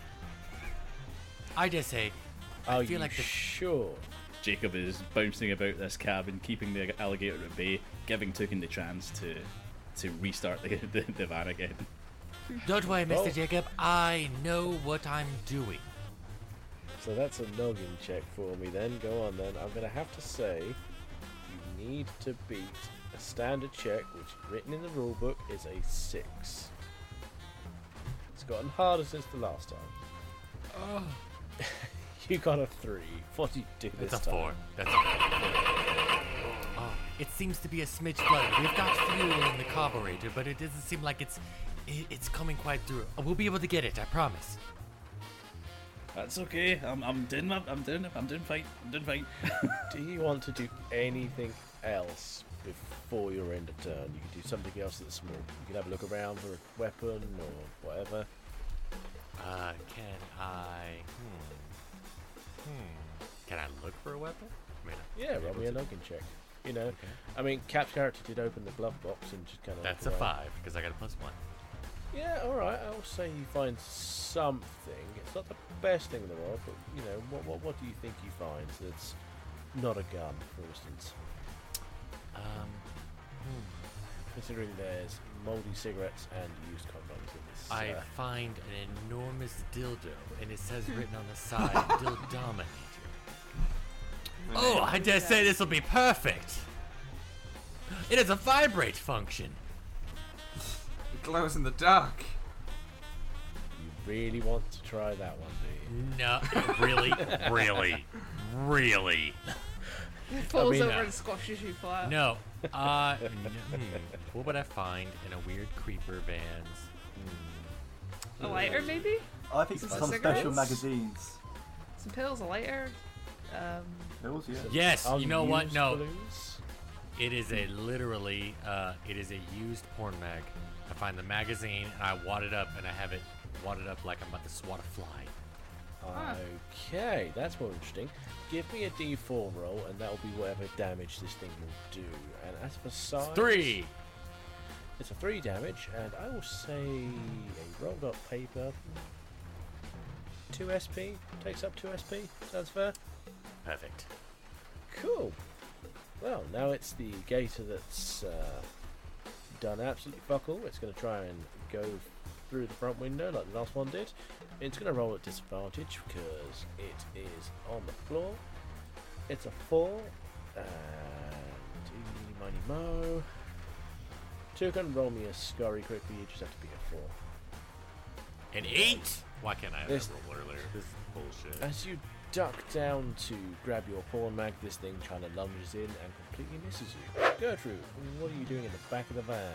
I just say, I Are feel you like the sure? Jacob is bouncing about this cabin, keeping the alligator at bay, giving Tooken the chance to to restart the, the, the van again. Don't worry, Mister Oh. Jacob. I know what I'm doing. So that's a noggin check for me then. Go on then. I'm going to have to say you need to beat a standard check, which written in the rulebook is a six. It's gotten harder since the last time. Oh. You got a three. What do you do this That's a time? four. That's a four. Oh, it seems to be a smidge flooded. We've got fuel in the carburetor, but it doesn't seem like it's it, it's coming quite through. Oh, we'll be able to get it, I promise. That's okay. I'm I'm doing my, I'm doing I'm doing fine. I'm doing fine. Do you want to do anything else before your end of turn? You can do something else that's small. You can have a look around for a weapon or whatever. Uh, can I? Hmm. Hmm. Can I look for a weapon? I mean, Yeah, I'm roll able me a to- noggin check. You know, Okay. I mean, Cap's character did open the glove box and just kind of. That's a five because I got a plus one. Yeah, all right. I'll say you find something. It's not the best thing in the world, but you know, what what what do you think you find that's not a gun, for instance? Um. Hmm. Considering there's mouldy cigarettes and used condoms in this. I uh, find an enormous dildo, and it says written on the side, "Dildominator." Oh, I dare say this will be perfect. It has a vibrate function. It glows in the dark. you really want to try that one, do you? No, really, really, really. Falls mean, over uh, and squashes you flat. No. Uh, n- hmm. What would I find in a weird creeper van's? A lighter, maybe? I think Some some special cigarettes? magazines. Some pills, a lighter. Um, Pills, yeah. Yes. You know what? Unused No. balloons? It is a literally. Uh, it is a used porn mag. I find the magazine and I wad it up and I have it wadded up like I'm about to swat a fly. Okay, that's more interesting. Give me a D four roll, and that'll be whatever damage this thing will do. And as for size, Three. It's a three damage, and I will say a rolled up paper. Two S P takes up two S P. Sounds fair. Perfect. Cool. Well, now it's the gator that's uh, done absolutely fuck all. It's going to try and go through the front window like the last one did. It's going to roll at disadvantage because it is on the floor. It's a four. And eeny, miny, mo. Two can roll me a scurry quickly. You just have to be a four. An eight. Why can't I have This- that roll earlier? This is bullshit. As you duck down to grab your porn mag, this thing kind of lunges in and completely misses you. Gertrude, what are you doing in the back of the van?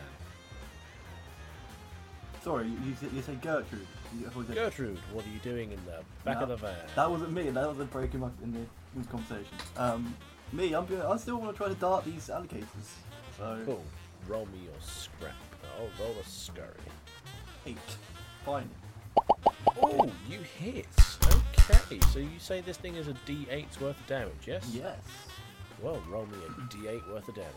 Sorry, you, you, you say Gertrude. You, was it- Gertrude, what are you doing in the back No, of the van? That wasn't me. That was a break in, my, in the in this conversation. Um, me, I'm gonna. I still want to try to dart these alligators. So Cool. Roll me your scrap. I'll roll a scurry. eight. Fine. Oh, you hit. Okay, so you say this thing is a D eight's worth of damage, yes? Yes. Well, roll me a D eight worth of damage.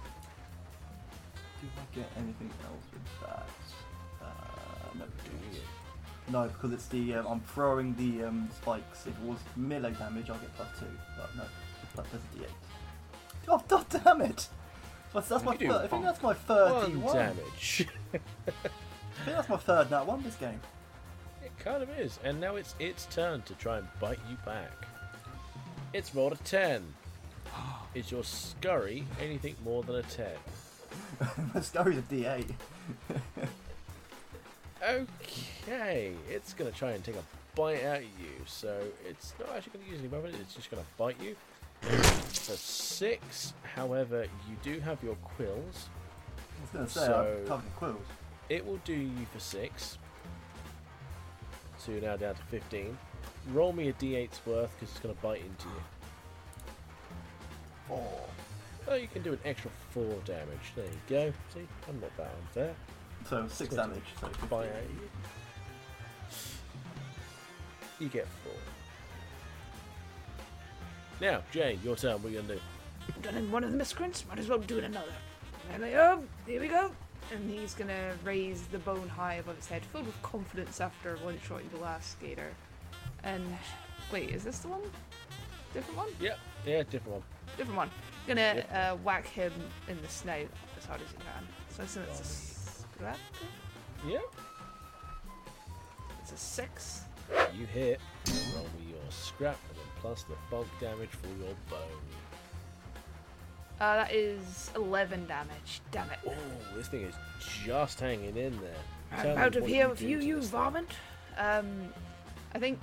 Do I get anything else with that? Uh, no. Do you? No, because it's the um, I'm throwing the um, spikes. If it was melee damage, I'll get plus two. But no, it's plus that's a D eight. Oh, God damn it! That's, that's my You do third, I think that's my third D One one. damage. I think that's my third nat one this game. It kind of is, and now it's its turn to try and bite you back. It's rolled a ten. Is your scurry anything more than a ten? My scurry's a D eight. Okay, it's going to try and take a bite out of you, so it's not actually going to use any weapon, it's just going to bite you. For six, however, you do have your quills. I was gonna say So- I'm covered in quills. It will do you for six. So you're now down to fifteen. Roll me a d eight's worth because it's going to bite into you. Four. Oh, you can do an extra four damage. There you go. See, I'm not that unfair. So six Sort of damage. So fifteen. Bite out you. You get four. Now, Jay, your turn. What are you going to do? Done in one of the miscreants, might as well do it another. And I, oh, here we go. and he's gonna raise the bone high above his head, filled with confidence after one shotting the last gator. And wait, is this the one? Different one? Yeah, yeah, different one. Different one. Gonna Yep. uh, whack him in the snout as hard as you can. So I assume it's a scrap. Yeah, It's a six. you hit. Roll me your your scrap, and then plus the bulk damage for your bone. Uh, that is eleven damage. Damn it. Oh, this thing is just hanging in there. I'm Tell me out of what here you with do you, to you this thing. varmint. Um, I think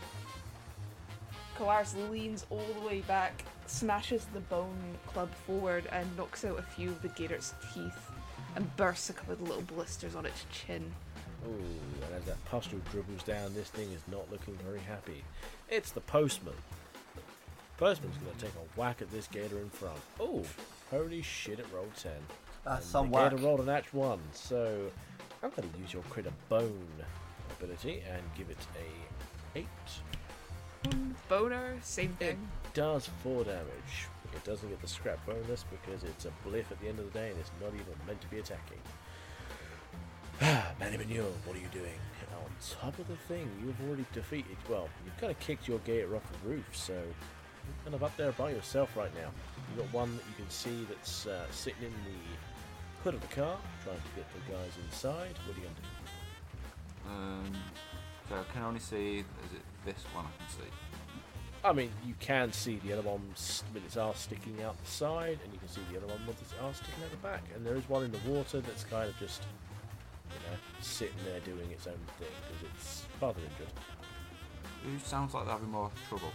Kalaris leans all the way back, smashes the bone club forward, and knocks out a few of the gator's teeth, and bursts a couple of little blisters on its chin. Ooh, and as that pustule dribbles down, this thing is not looking very happy. It's the postman. Postman's going to take a whack at this gator in front. Oh, holy shit, it rolled ten. That's And some the whack. gator rolled an nat one, so I'm going to use your critter bone ability and give it a eight. Boner, same It thing. does four damage. It doesn't get the scrap bonus because it's a bliff at the end of the day and it's not even meant to be attacking. Manny Manure, what are you doing? On top of the thing, you've already defeated. Well, you've kind of kicked your gator off the roof, so you're kind of up there by yourself right now. You've got one that you can see that's uh, sitting in the hood of the car, trying to get the guys inside. What are you going to do? Um, so I can only see, is it this one I can see? I mean, you can see the other one s- with its arse sticking out the side, and you can see the other one with its arse sticking out the back. And there is one in the water that's kind of just, you know, sitting there doing its own thing because it's rather injured. Who sounds like they're having more trouble?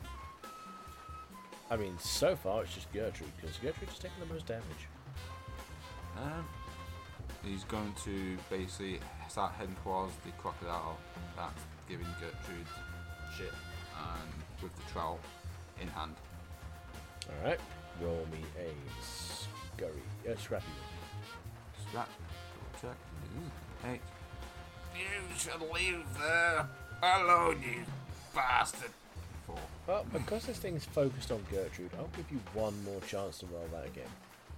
I mean, so far it's just Gertrude because Gertrude is taking the most damage. Um, he's going to basically start heading towards the crocodile that's giving Gertrude shit, and with the trowel in hand. All right, roll me a scurry, uh, scrappy. Scrap, double check. Ooh, eight. You should leave there alone, you bastard. Four. Well, because this thing's focused on Gertrude, I'll give you one more chance to roll that again.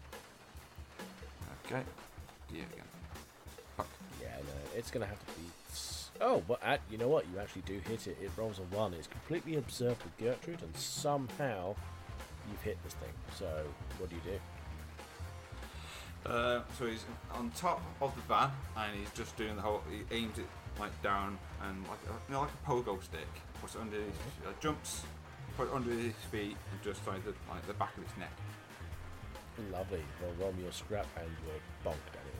Okay. Yeah, again. Fuck. Yeah, no, it's gonna have to be. s- Oh, but at, you know what? You actually do hit it. It rolls a one. It's completely observed with Gertrude, and somehow you've hit this thing. So, what do you do? Uh, so he's on top of the van and he's just doing the whole. He aims it like down and like a, you know, like a pogo stick. Puts it under his uh, jumps, put it under his feet and just like the like the back of his neck. Lovely. Well, roll me your scrap and your bonk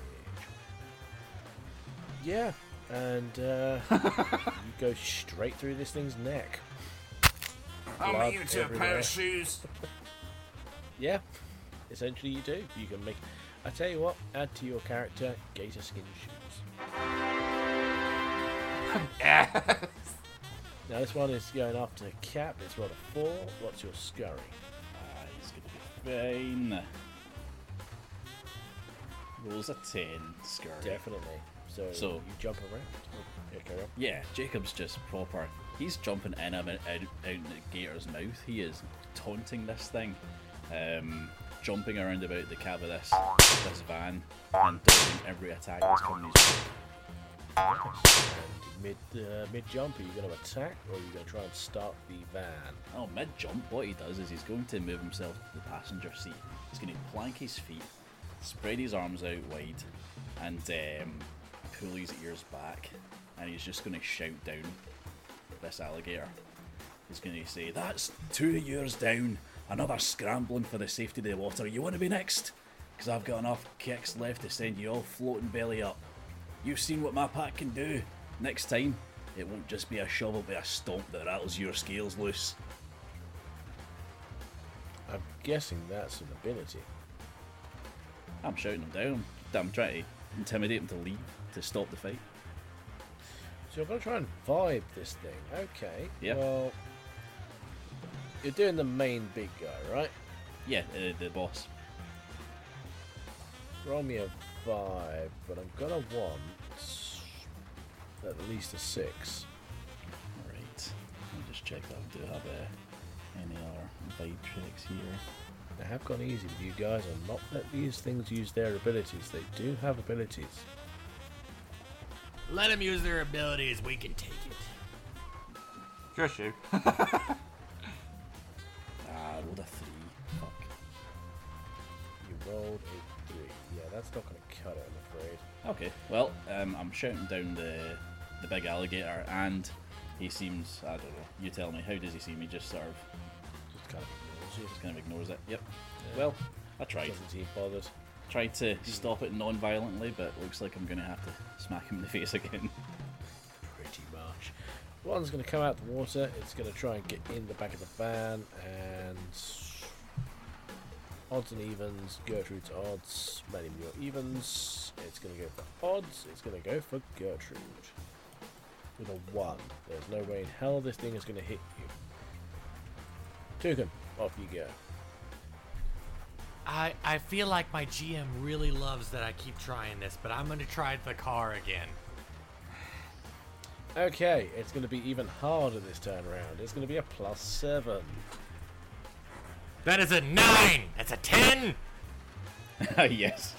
damage. Yeah, and uh, you go straight through this thing's neck. I'll Blood make you to a pair everywhere. of shoes. Yeah, essentially you do. You can make. I tell you what, add to your character gator skin shoes. Now this one is going after Cap. It's rolled a four. What's your scurry? Ah, he's gonna be fine. Rolls a ten, scurry. Definitely. So, So- you jump around. Oh, yeah, carry on. Yeah, Jacob's just proper. He's jumping in and out, out, out in the gator's mouth. He is taunting this thing, um, jumping around about the cab of this this van and doing every attack that's coming his way. And mid uh, mid jump, are you going to attack or are you going to try and start the van? Oh, mid jump, what he does is he's going to move himself to the passenger seat. He's going to plank his feet, spread his arms out wide, and um, pull his ears back, and he's just going to shout down this alligator. He's going to say, "That's two years down, another scrambling for the safety of the water. You want to be next? Because I've got enough kicks left to send you all floating belly up. You've seen what my pack can do. Next time, it won't just be a shovel, but a stomp that rattles your scales loose." I'm guessing that's an ability. I'm shouting him down. I'm trying to intimidate him to leave, to stop the fight. So you're going to try and vibe this thing. Okay. Yeah. Well, you're doing the main big guy, right? Yeah, uh, the boss. Roll me a vibe, but I'm going to want at least a six. Right. Let me just check that I do have uh, any other vibe checks here. I have gone easy with you guys and not let these things use their abilities. They do have abilities. Let them use their abilities. We can take it. Curse you. Ah, I rolled a three. Fuck. You rolled a three. Yeah, that's not going to cut it, I'm afraid. Okay, well, um, I'm shouting down the the big alligator, and he seems, I don't know, you tell me, how does he seem? He just sort of, Just kind of ignores you. just kind of ignores it. Yep. Yeah. Well, I tried. Doesn't seem bothered. Tried to stop it non-violently, but looks like I'm going to have to smack him in the face again. Pretty much. One's going to come out the water. It's going to try and get in the back of the van, and odds and evens. Gertrude's odds. Many more evens. It's going to go for odds. It's going to go for Gertrude with a one. There's no way in hell this thing is going to hit you. Tugan, off you go. I, I feel like my G M really loves that I keep trying this, but I'm gonna try the car again. Okay, it's going to be even harder this time around. It's going to be a plus seven. That is a nine! That's a ten! Yes.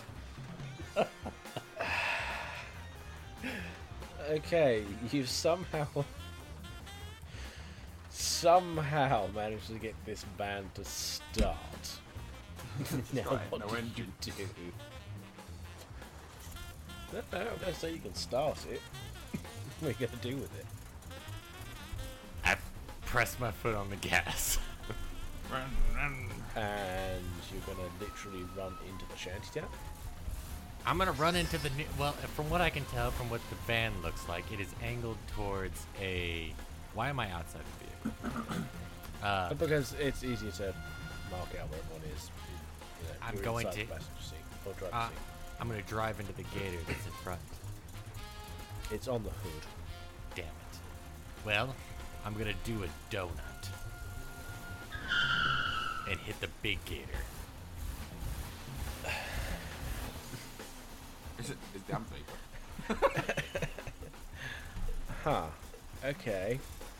Okay, you've somehow somehow managed to get this van to start. Now Right, what no do engine. you do? No, no, I'm going to say you can start it. What are you going to do with it? I press my foot on the gas. And you're going to literally run into the shantytown? I'm gonna run into the new. Well, from what I can tell from what the van looks like, it is angled towards a. Why am I outside the vehicle? Uh, But because it's easier to mark out where everyone is. You know, I'm you're going inside to- the passenger seat or driver's uh, seat. I'm gonna drive into the gator that's in front. It's on the hood. Damn it. Well, I'm gonna do a donut and hit the big gator. Is it is damn vapor? Huh. Okay.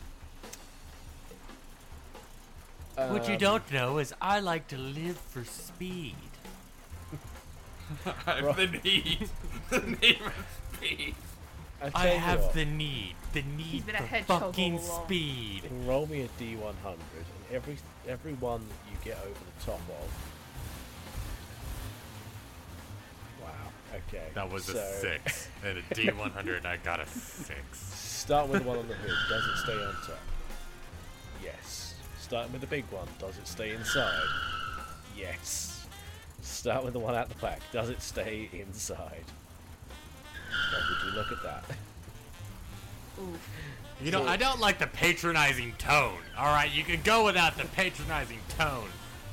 What you Um, don't know is I like to live for speed. I have the need. The need for speed. I, I tell you have what, the need, the need been a for hedgehog fucking all along. speed. roll me a D one hundred, and every every one that you get over the top of. Wow. Okay. That was so, a six. And a D one hundred, I got a six. Start with the one on the hood. Does it stay on top? Yes. Start with the big one. Does it stay inside? Yes. Start with the one at the back. Does it stay inside? Now, would you look at that? Oof. You know, I don't like the patronizing tone. All right, you can go without the patronizing tone.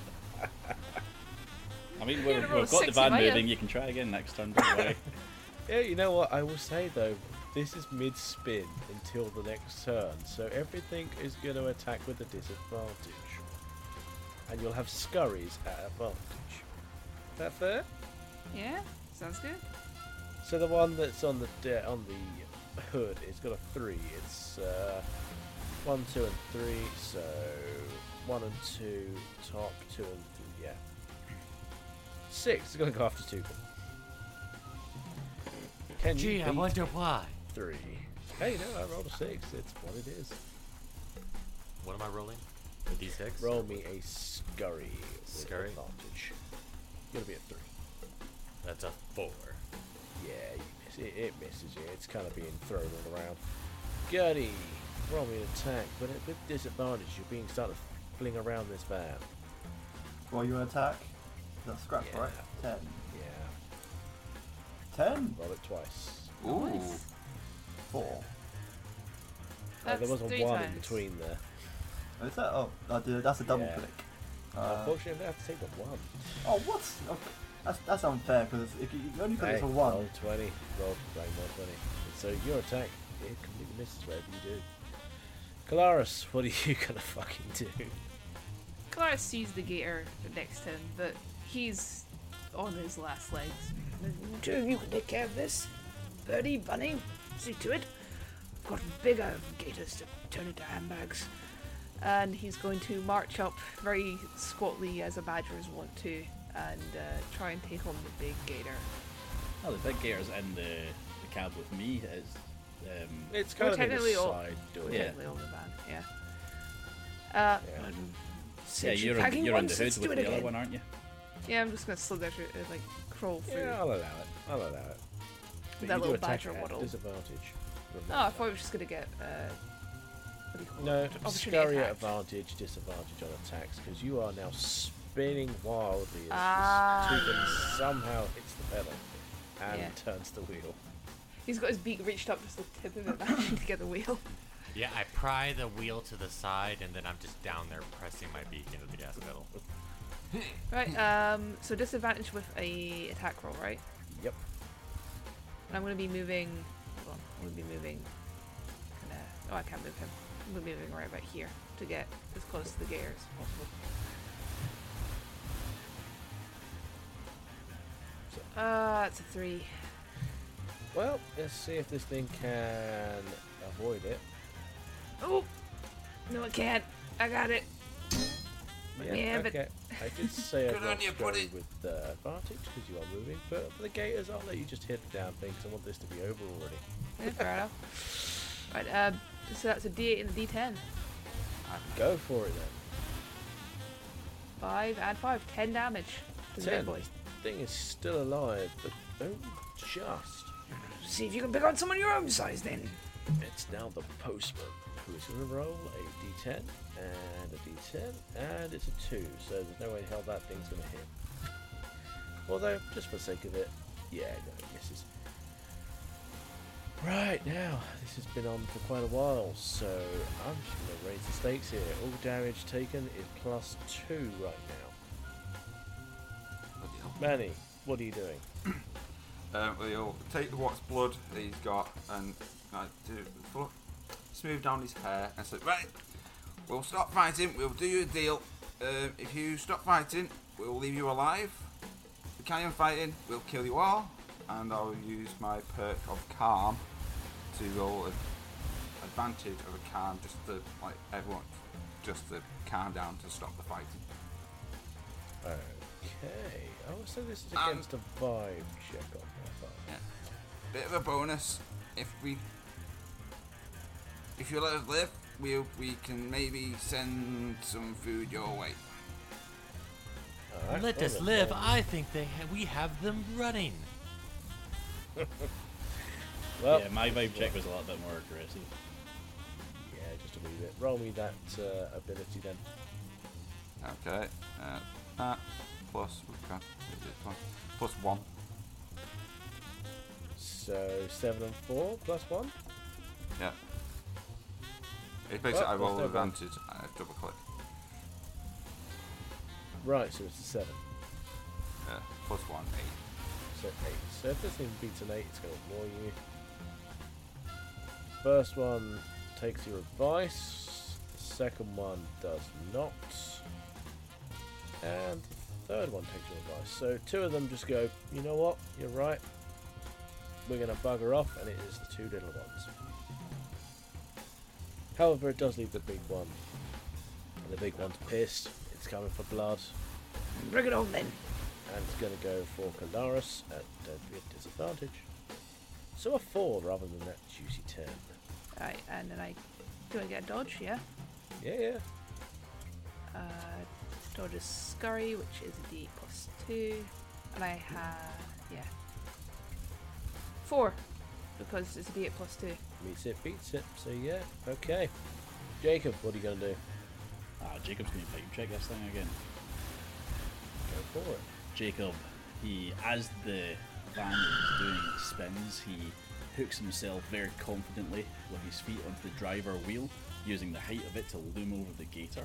I mean, You're we've, gonna roll we've got the sixty, van might ya? moving. You can try again next turn. Don't worry. Yeah, you know what? I will say though, this is mid-spin until the next turn, so everything is going to attack with a disadvantage, and you'll have scurries at advantage. Is that fair? Yeah, sounds good. So the one that's on the de- on the hood, it's got a three. It's uh, one, two, and three. So one and two, top two and three. Yeah, six. It's going to go after two. Can you Gee, I beat wonder why. three? Hey, no, I rolled a six. It's what it is. What am I rolling? A D six? Roll me a scurry with Scurry? advantage. Gonna be a three. That's a four. Yeah, you miss it. It misses you. It's kind of being thrown all around. Gertie, roll me an attack, but with disadvantage, you're being started to fling around this van. Roll your attack. That's scratch, Yeah. right? Ten. Yeah, Ten. roll it twice. Ooh. Nice. Four. Uh, there That's was a three one in times. between there. Oh, is that? Oh, I did, that's a double Yeah. click. Uh, Unfortunately, I'm gonna have to take the one. oh, what? Okay. That's, that's unfair because if you, you only click it Hey, for one. roll twenty. Roll bang roll twenty. And so your attack, it completely misses whatever you do. Kalaris, what are you gonna fucking do? Clarus sees the gator next to him, but he's on his last legs. Two of you can take care of this. Birdie, Bunny, see to it. Got bigger gators to turn into handbags. And he's going to march up very squatly as a badgers want to and uh, try and take on the big gator. Oh, the big gator's in the, the cab with me. It's, um, It's We're kind of in the technically all- side doing Yeah. it. Technically on the van, yeah. Uh, Yeah. and yeah, since you're, packing in, you're on once, the hood let's with do it the other again. one, aren't you? Yeah, I'm just gonna slither through, uh, like crawl through. Yeah, I'll allow it. I'll allow it. But That you do little attack badger at waddle. disadvantage. Oh, I thought we were just gonna get uh, what do you call No, it? Opportunity scurry at attack. advantage, disadvantage on attacks, because you are now spinning wildly as Ah, this toucan somehow hits the pedal and Yeah. turns the wheel. He's got his beak reached up just the tip of it, managing to get the wheel. Yeah, I pry the wheel to the side, and then I'm just down there pressing my beak into the gas pedal. Right, um, so disadvantage with a attack roll, right? Yep. And I'm going to be moving. Hold on, I'm going to be moving. Kinda, oh, I can't move him. I'm going to be moving right about here to get as close to the gator as possible. So, uh, it's a three. Well, let's see if this thing can avoid it. Oh! No, I can't. I got it. Let me have it. okay. I did say I'd Good on not you, scurry buddy. with uh, advantage because you are moving, but for the gators, I'll let you just hit the damn thing because I want this to be over already. Yeah, fair enough. Right, um, so that's a D eight and a D ten. Go for it then. Five and five. Ten damage to the big Ten. boy. This thing is still alive, but only just. See if you can pick on someone your own size then. It's now the postman who is going to roll a d ten and a d ten, and it's a two, so there's no way hell that thing's going to hit. Although, just for the sake of it, yeah, no, it misses. Right, now, this has been on for quite a while, so I'm just going to raise the stakes here. All damage taken is plus two right now. Bloody hell. Manny, what are you doing? Um, we'll take what's blood that he's got and uh, do, full- smooth down his hair and say, right, we'll stop fighting, we'll do you a deal. Um, if you stop fighting, we'll leave you alive. If you carry on fighting, we'll kill you all. And I'll use my perk of calm to roll an advantage of a calm just to, like, everyone, just to calm down to stop the fighting. Okay. Oh, so this is Um, against a vibe check on my part. Yeah. Bit of a bonus if we if you let us live, we we can maybe send some food your way. Alright, Let well, us then live. fine. I think they ha- we have them running. Well, yeah, my vibe check was a lot bit more aggressive. yeah, just a wee bit. Roll me that uh, ability then. Okay. Uh, that plus okay, is it plus, plus one. So seven and four plus one. Yeah. It's basically Well, I roll what's that one? advantage. I double click. Right, so it's a seven. Yeah. Plus one eight. So eight. So if this thing beats an eight, it's going to ignore you. First one takes your advice. The second one does not. And the third one takes your advice. So two of them just go, you know what, you're right. We're going to bugger off, and it is the two little ones. However, it does leave the big one. And the big one's pissed. It's coming for blood. Bring it on then. And it's going to go for Kalaris at a disadvantage. So a four rather than that juicy ten. Right, and then I do I get a dodge? Yeah. Yeah, yeah. Uh, dodge is scurry, which is a D plus two, and I have yeah four because it's a D eight plus two. Meets it, beats it. So yeah, okay. Jacob, what are you going to do? Ah, Jacob's going to vibe check this thing again. Go for it. Jacob, he, as the van is doing its spins, he hooks himself very confidently with his feet onto the driver wheel, using the height of it to loom over the gator.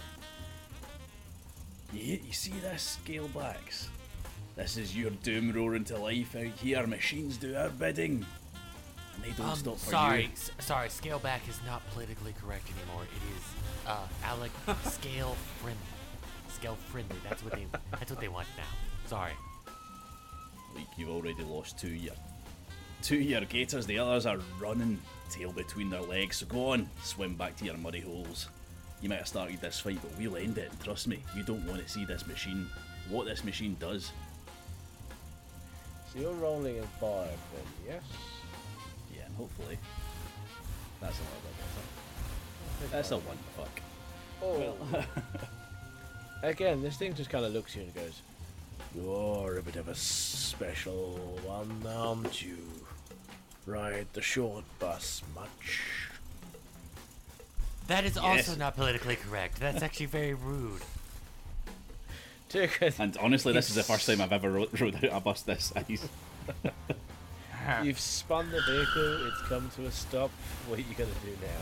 You, you see this, Scalebacks? This is your doom roaring to life out here. Machines do our bidding, and they don't Um, stop for sorry, you. s- sorry. Scaleback is not politically correct anymore. It is uh, Alec scale friendly. Scale friendly. That's what they. That's what they want now. Sorry. Like, you've already lost two year two year gators, the others are running, tail between their legs, so go on, swim back to your muddy holes. You might have started this fight, but we'll end it, and trust me, you don't want to see this machine, what this machine does. So you're rolling a five then, yes? Yeah, and hopefully that's a little bit better. That's a one, fuck. Oh. Again, this thing just kind of looks at you and goes, "You're a bit of a special one, aren't you? Ride the short bus much?" That is Yes. also not politically correct. That's actually very rude. Turkin, And honestly, this is the first time I've ever rode, rode out a bus this size. you've spun the vehicle, it's come to a stop. What are you going to do now?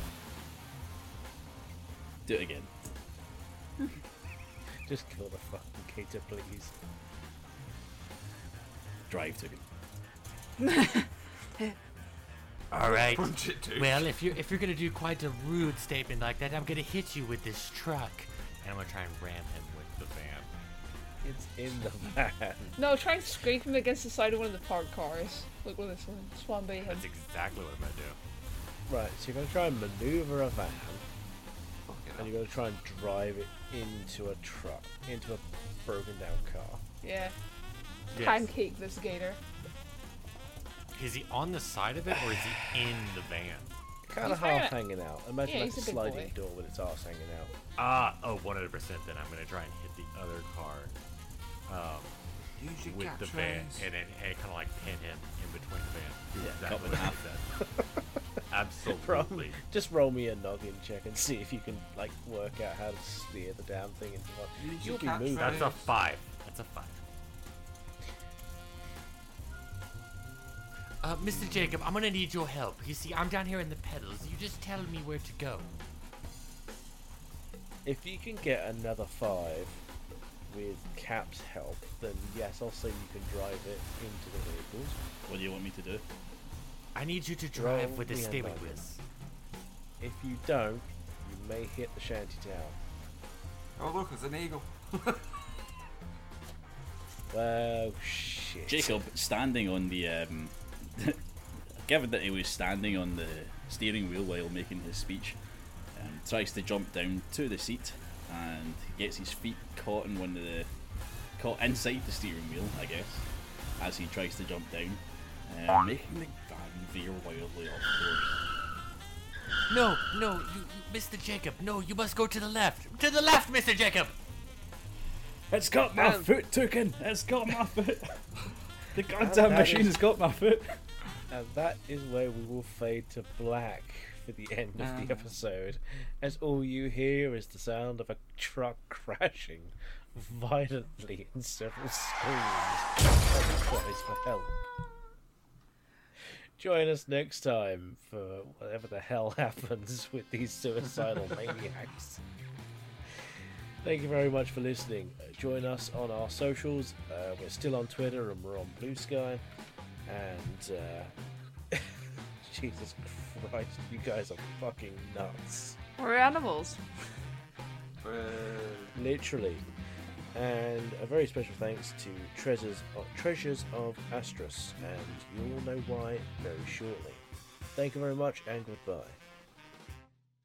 Do it again. Just kill the fucking gator, please. Drive to it. All right. Punch it too. Well, if you're if you're gonna do quite a rude statement like that, I'm gonna hit you with this truck, and I'm gonna try and ram him with the van. It's in the van. No, try and scrape him against the side of one of the parked cars. Look what this one. Swan Bay him. That's exactly what I'm gonna do. Right, so you're going to try and maneuver a van, Fuck it and up. you're going to try and drive it into a truck, into a broken down car. Yeah. Yes. Pancake this gator. Is he on the side of it or is he in the van? Kind He's of half hanging- hanging out. Imagine Yeah, like he's a a big sliding boy. door with its arse hanging out. Ah, oh, one hundred percent. Then I'm gonna try and hit the other car um, Use your with the van, catchphrase. and then and kind of like pin him in between the van. Do Yeah, exactly cut in what half. you said. Roll- Absolutely. Just roll me a noggin check and see if you can like work out how to steer the damn thing into one. Use You'll your be moving. catchphrase. That's a five. That's a five. Uh, Mister Jacob, I'm gonna need your help. You see, I'm down here in the pedals. You just tell me where to go. If you can get another five with Cap's help, then yes, I'll say you can drive it into the vehicles. What do you want me to do? I need you to drive Roll with the me a steering noggin. wheel. If you don't, you may hit the shanty town. Oh look, it's an eagle. Well, shit. Jacob, standing on the. Um, given that he was standing on the steering wheel while making his speech, um, tries to jump down to the seat and gets his feet caught in one of the. caught inside the steering wheel, I guess, as he tries to jump down, um, making the van veer wildly off course. No, no, you, you, Mister Jacob, no, you must go to the left. To the left, Mister Jacob. It's got my Um, foot, Toucan! It's got my foot! The that goddamn is- machine's got my foot! And that is where we will fade to black for the end of the Um. episode, as all you hear is the sound of a truck crashing violently and several screams and cries for help. Join us next time for whatever the hell happens with these suicidal maniacs. Thank you very much for listening. Uh, join us on our socials. Uh, we're still on Twitter and we're on Blue Sky. And uh, Jesus Christ, you guys are fucking nuts. We're animals. Uh, Literally. And a very special thanks to Treasures of, Treasures of Astros. And you'll know why very shortly. Thank you very much and goodbye.